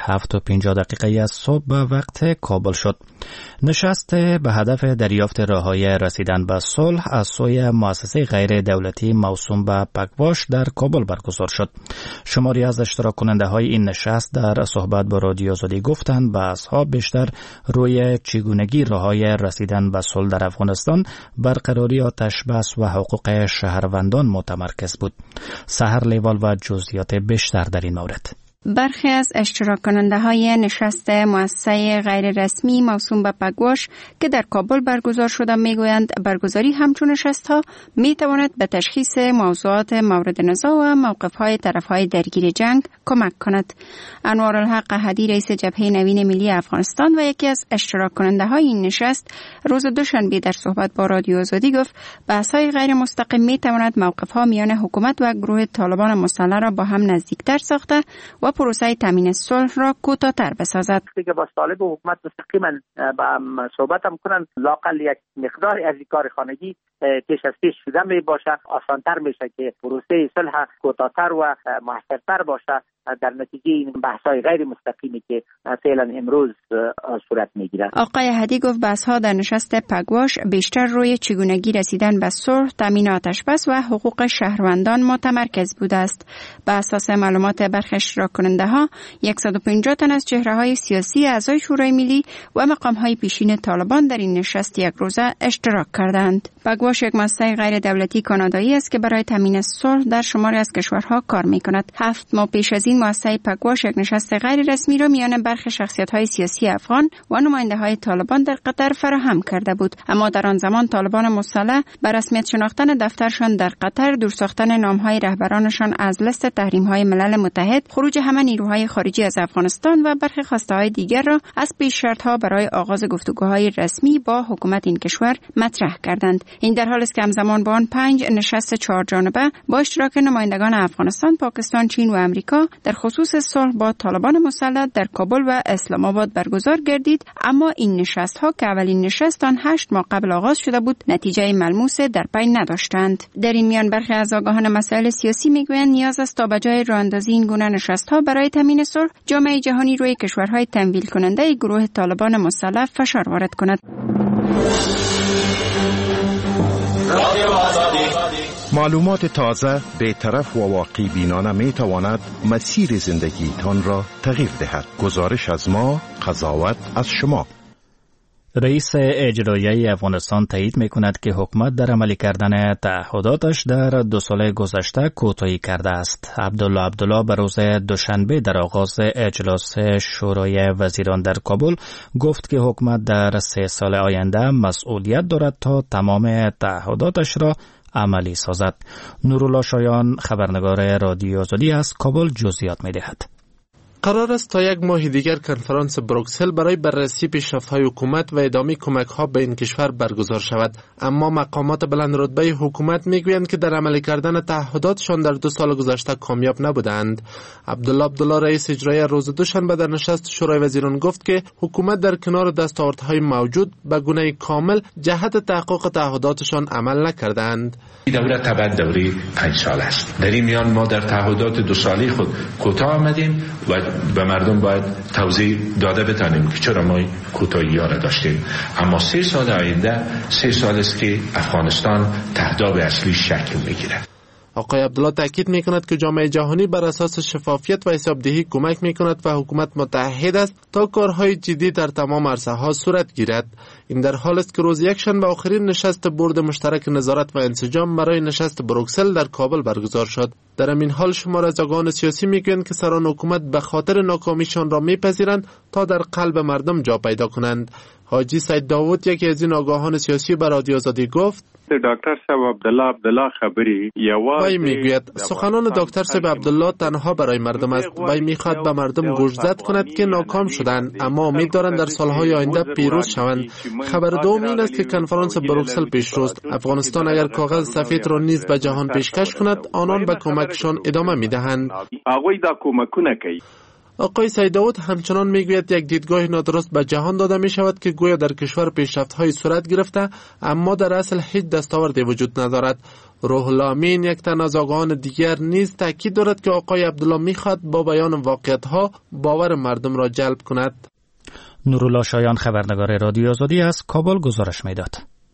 7:50 از صبح به وقت کابل شد. نشست به هدف دریافت راههای رسیدن به صلح از سوی مؤسسه غیر دولتی موسوم به پگواش در کابل برگزار شد. شماری از اشتراک کننده های این نشست در صحبت با رادیو آزادی گفتند بحث‌ها بیشتر روی چگونگی راههای رسیدن به صلح در افغانستان، برقراری آتش بس و حقوق شهروندان متمرکز بود. سحر لیوال و جزئیات بیشتر در این مورد. برخی از اشتراک کننده های نشست مؤسسه غیر رسمی موسوم به پگواش که در کابل برگزار شده میگویند برگزاری همچون نشست ها می تواند به تشخیص موضوعات مورد نزاع و موقف های طرف های درگیر جنگ کمک کند. انوارالحق احدی رئیس جبهه نوین ملی افغانستان و یکی از اشتراک کننده های این نشست روز دوشنبه در صحبت با رادیو آزادی گفت بحث های غیر مستقیم می تواند موقف ها میان حکومت و گروه طالبان مسلح را با هم نزدیکتر ساخته و پروسه تامین صلح را کوتاه‌تر بسازد. که با طالب و حکومت مستقیما با صحبت هم کنن، لااقل یک مقدار از کار خانگی پیش از پیش شده می باشه، آسانتر میشه که پروسه صلح کوتاه‌تر و موثرتر باشه در نتیجه این بحث‌های غیر مستقیمی که فعلا امروز صورت میگیره. آقای هدی گفت بحث‌ها در نشست پگواش بیشتر روی چگونگی رسیدن به صلح، تامین آتش بس و حقوق شهروندان متمرکز بوده است. به اساس معلومات برخی اشتراک کننده ها 150 تن از چهره‌های سیاسی اعضای شورای ملی و مقام‌های پیشین طالبان در این نشست یک روزه اشتراک کردند. پگواش یک مؤسسه غیر دولتی کانادایی است که برای تامین صلح در شماری از کشورها کار می‌کند. 7 ماه پیش از این مؤسسه پگواش یک نشست غیر رسمی را میان برخی شخصیت‌های سیاسی افغان و نماینده‌های طالبان در قطر فراهم کرده بود، اما در آن زمان طالبان مسلح بر رسمیت شناختن دفترشان در قطر، دور ساختن نام‌های رهبرانشان از لیست تحریم‌های ملل متحد، خروج همه نیروهای خارجی از افغانستان و برخی خواسته‌های دیگر را از پیش شرط‌ها برای آغاز گفتگوهای رسمی با حکومت این کشور مطرح کردند. این در حالی است که همزمان با آن 5 نشست 4 جانبه با اشتراک نمایندگان افغانستان، پاکستان، چین و امریکا در خصوص صلح با طالبان مسلح در کابل و اسلام آباد برگزار گردید، اما این نشست‌ها که اولین نشست آن 8 ماه قبل آغاز شده بود نتیجه ملموسی در پی نداشتند. در این میان برخی از آگاهان مسائل سیاسی میگویند نیاز است تا بجای راه‌اندازی این گونه نشست‌ها برای تامین صلح، جامعه جهانی روی کشورهای تمویل کننده گروه طالبان مسلح فشار وارد کند. معلومات تازه، بی‌طرف و واقعی بینانه می تواند مسیر زندگی تان را تغییر دهد. گزارش از ما، قضاوت از شما. رئیس اجرایی افغانستان تایید می‌کند که حکومت در عملی کردن تعهداتش در 2 سال گذشته کوتاهی کرده است. عبدالله به روز دوشنبه در آغاز اجلاس شورای وزیران در کابل گفت که حکومت در 3 سال آینده مسئولیت دارد تا تمام تعهداتش را عملی سازد. نورالله شایان خبرنگار رادیو آزادی از کابل جزئیات می‌دهد. قرار است تا 1 ماه دیگر کنفرانس بروکسل برای بررسی پیشرفت‌های حکومت و ادامه کمک‌ها به این کشور برگزار شود، اما مقامات بلند رتبه حکومت میگویند که در عملی کردن تعهداتشان در 2 سال گذشته کامیاب نبودند. عبدالله رئیس اجرایی روز دوشنبه در نشست شورای وزیران گفت که حکومت در کنار دستاوردهای موجود به گونه کامل جهت تحقق تعهداتشان عمل نکردند. دوره تبع دوره 5 سال است. در این میان ما در تعهدات 2 ساله خود کوتاه آمدیم و به مردم باید توضیح داده بتانیم که چرا ما کوتاهی ها را داشتیم. اما 3 سال آینده 3 سال است که افغانستان تهداب اصلی شکل میگیره. آقای عبدالله تاکید میکند که جامعه جهانی بر اساس شفافیت و حسابدهی کمک میکند و حکومت متحد است تا کارهای جدی در تمام عرصه‌ها صورت گیرد. این در حال است که روز یکشنبه آخرین نشست بورد مشترک نظارت و انسجام برای نشست بروکسل در کابل برگزار شد. در این حال شمار از آگاهان سیاسی میگویند که سران حکومت به خاطر ناکامیشان را میپذیرند تا در قلب مردم جا پیدا کنند. حاجی سید داوود یکی از این آگاهان سیاسی به رادیو آزادی گفت: دکتر صاحب عبدالله خبری وی میگوید سخنان دکتر صاحب عبدالله تنها برای مردم است. وی میخواد به مردم گوشزد کند که ناکام شدند اما امید دارند در سالهای آینده پیروز شوند. خبر دوم این است که کنفرانس بروکسل پیش رفت. افغانستان اگر کاغذ سفید را نیز به جهان پیشکش کند آنان به کمکشان ادامه میدهند. آقای سید داوود همچنان میگوید یک دیدگاه نادرست به جهان داده می شود که گویا در کشور پیشرفت‌های صورت گرفته اما در اصل هیچ دستاوردی وجود ندارد. روح الله امین یک تن از آگاهان دیگر نیز تاکید دارد که آقای عبدالله میخواد با بیان واقعیت‌ها باور مردم را جلب کند. نورالله شایان خبرنگار رادیو آزادی از کابل گزارش میداد.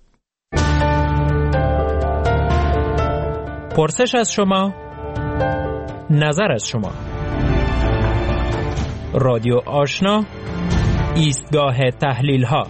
پرسش از شما، نظر از شما. رادیو آشنا، ایستگاه تحلیل ها.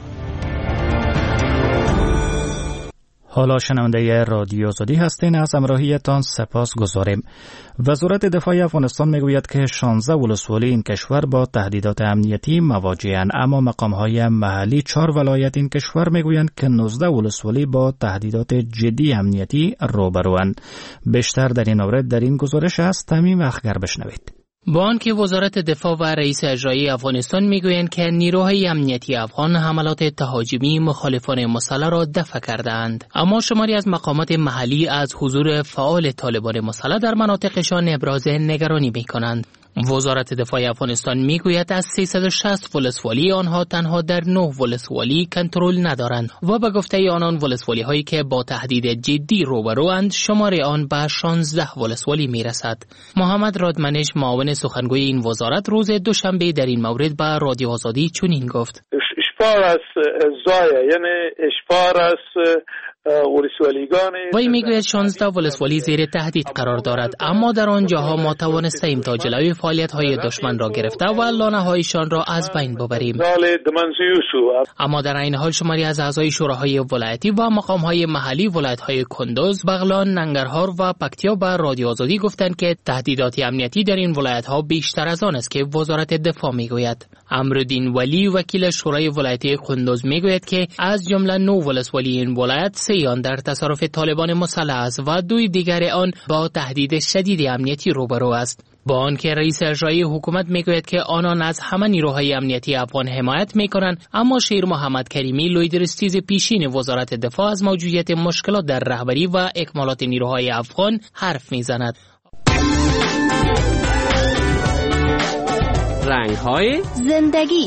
حالا شنونده رادیو آزادی هستین، از همراهیتان سپاس گذاریم. وزارت دفاع افغانستان میگوید که 16 ولسوالی این کشور با تهدیدات امنیتی مواجه‌اند، اما مقام‌های محلی 4 ولایت این کشور میگویند که 19 ولسوالی با تهدیدات جدی امنیتی روبروند. بیشتر در این مورد در این گزارش از تمیم اخگر بشنوید. با آنکه وزارت دفاع و رئیس اجرایی افغانستان میگویند که نیروهای امنیتی افغان حملات تهاجمی مخالفان مسلح را دفع کردند، اما شماری از مقامات محلی از حضور فعال طالبان مسلح در مناطقشان ابراز نگرانی میکنند. وزارت دفاع افغانستان میگوید از 360 ولسوالی آنها تنها در 9 ولسوالی کنترل ندارند و به گفته آنان ولسوالی هایی که با تهدید جدی روبروند شمار آن به 16 ولسوالی میرسد. محمد رادمنش معاون سخنگوی این وزارت روز دوشنبه در این مورد به رادیو آزادی چنین گفت: اشپار از زایه، یعنی اشپار از وی میگوید 16 ولسوالی زیر تهدید قرار دارد، اما در آنجاها ما توانستیم تا جلوی فعالیت‌های دشمن را گرفته و لانه‌هایشان را از بین ببریم. اما در این حال شماری از اعضای شوراهای ولایتی و مقام‌های محلی ولایت‌های کندوز، بغلان، ننگرهار و پکتیا به رادیو آزادی گفتند که تهدیدات امنیتی در این ولایت‌ها بیشتر از آن است که وزارت دفاع میگوید. امرالدین ولی وکیل شورای ولایتی کندوز میگوید که از جمله 9 ولسوالی این ولایت 3 آن در تصرف طالبان مسلح است و 2 دیگر آن با تهدید شدید امنیتی روبرو است. با آنکه رئیس اجرایی حکومت میگوید که آنان از همه نیروهای امنیتی افغان حمایت میکنند، اما شیر محمد کریمی لیدرستیز پیشین وزارت دفاع از موجودیت مشکلات در رهبری و اکمالات نیروهای افغان حرف میزند. رنگ‌های زندگی.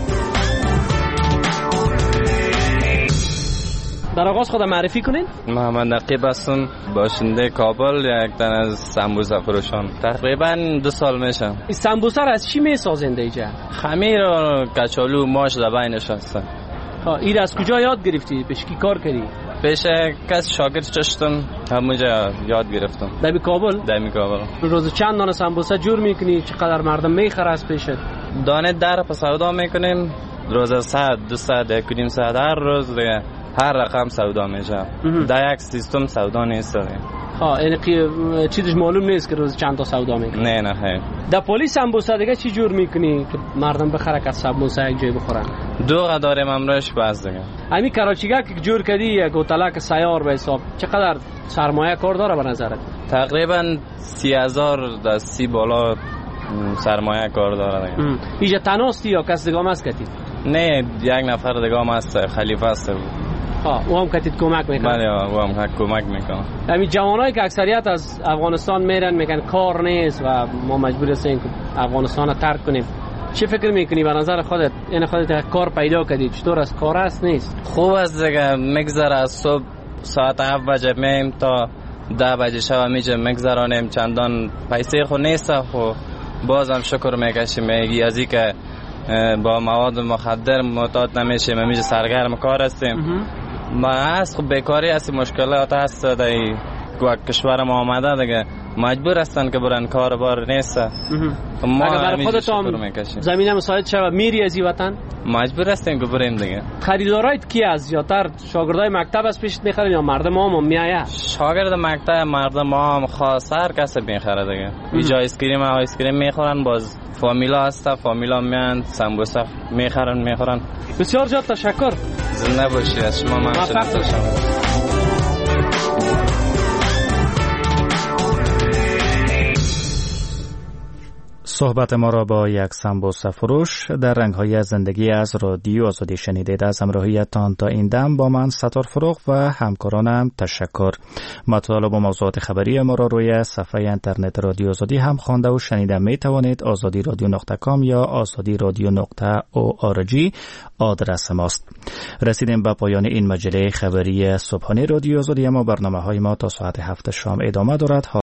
در آغاز خودم معرفی کنین. محمد نقیب هستم، باشنده کابل، یک تن از سمبوسه فروشان. تقریبا 2 سال میشه. این سمبوسه را از چی میسازنده اینجا؟ خمیر و کچالو ماش در بینش هستن. این از کجا یاد گرفتی؟ پیش کی کار کردی؟ پیش کس شاگرد چشتم، همونجا یاد گرفتم. در کابل؟ در کابل. روز چند دانه سمبوسه جور میکنی؟ چقدر مردم میخره از پیشت؟ دانه در پس سودا میکنیم، روز 100 200 1.5 ساعت هر روز دیگه. هر رقم سودا میشه. در یک سیستم سودا نیست. یعنی چیزش معلوم نیست که روز چند تا سودا میکنی؟ نه خیر. در پلیس سمبوسه دیگه چی جور میکنی که مردم بخره که سمبوسه یک جای بخورن؟ 2 داریم امروز بس دیگه. همین کراچیگه که جور کردی یک هتل که سیار به حساب چقدر سرمایه کار داره به نظرت؟ تقریبا 30,000 در 30 بالا سرمایه کار داره دیگه. اینجا تناستی یا کس دیگه هم هست کتی؟ نه، یک نفر دیگه هم هست، خلیفه است. او هم کتید کمک میکنه؟ بله، او هم کمک میکنه. همین جوانایی که اکثریت از افغانستان میگن کار نیست و ما مجبور هستیم که افغانستان رو ترک کنیم، چه فکر میکنی به نظر خودت؟ این خودت کار پیدا کردی، چطور از کار است نیست؟ خوب است دیگه، میگذره از صبح ساعت 7 بجه میم تا 10 بجه شب میشه میگذرانیم، چندان پیسه خو نیست، خو بازم شکر میکشیم میگی از اینکه با مواد مخدر معتاد نمیشیم، همیشه سرگرم کار هستیم. ما هست خب بیکاری هستی، مشکلات هست در کشور ما آمده دیگه، مجبور هستن که برن کار بار نیست. ما اگر برای خودتون زمینه مساعد شود میری از این وطن؟ مجبور هستیم که بریم دیگه. خریدارایت کی از زیادتر شاگردای مکتب از پیشت میخرن یا مردم هم میآید؟ شاگرد مکتب مردم هم خاص هر کس میخره دیگه. اینجا آیسکریم میخورن، باز فامیلا هست، فامیلا میان سمبوسه میخورن. بسیار زیاد تشکر. زنده باشی، از شما ممنون. صحبت ما را با یک سمبوسه فروش در رنگ‌های زندگی از رادیو آزادی شنیدید. از همراهیتان تا این دم با من ستار فروغ و همکارانم تشکر. مطالب و موضوعات خبری ما را روی صفحه اینترنت رادیو آزادی هم خوانده و شنیده می توانید. azadiradyo.com یا azadiradyo.org آدرس ماست. رسیدیم به پایان این مجله خبری صبحانه رادیو آزادی. اما برنامه‌های ما تا ساعت 7 شام ادامه دارد.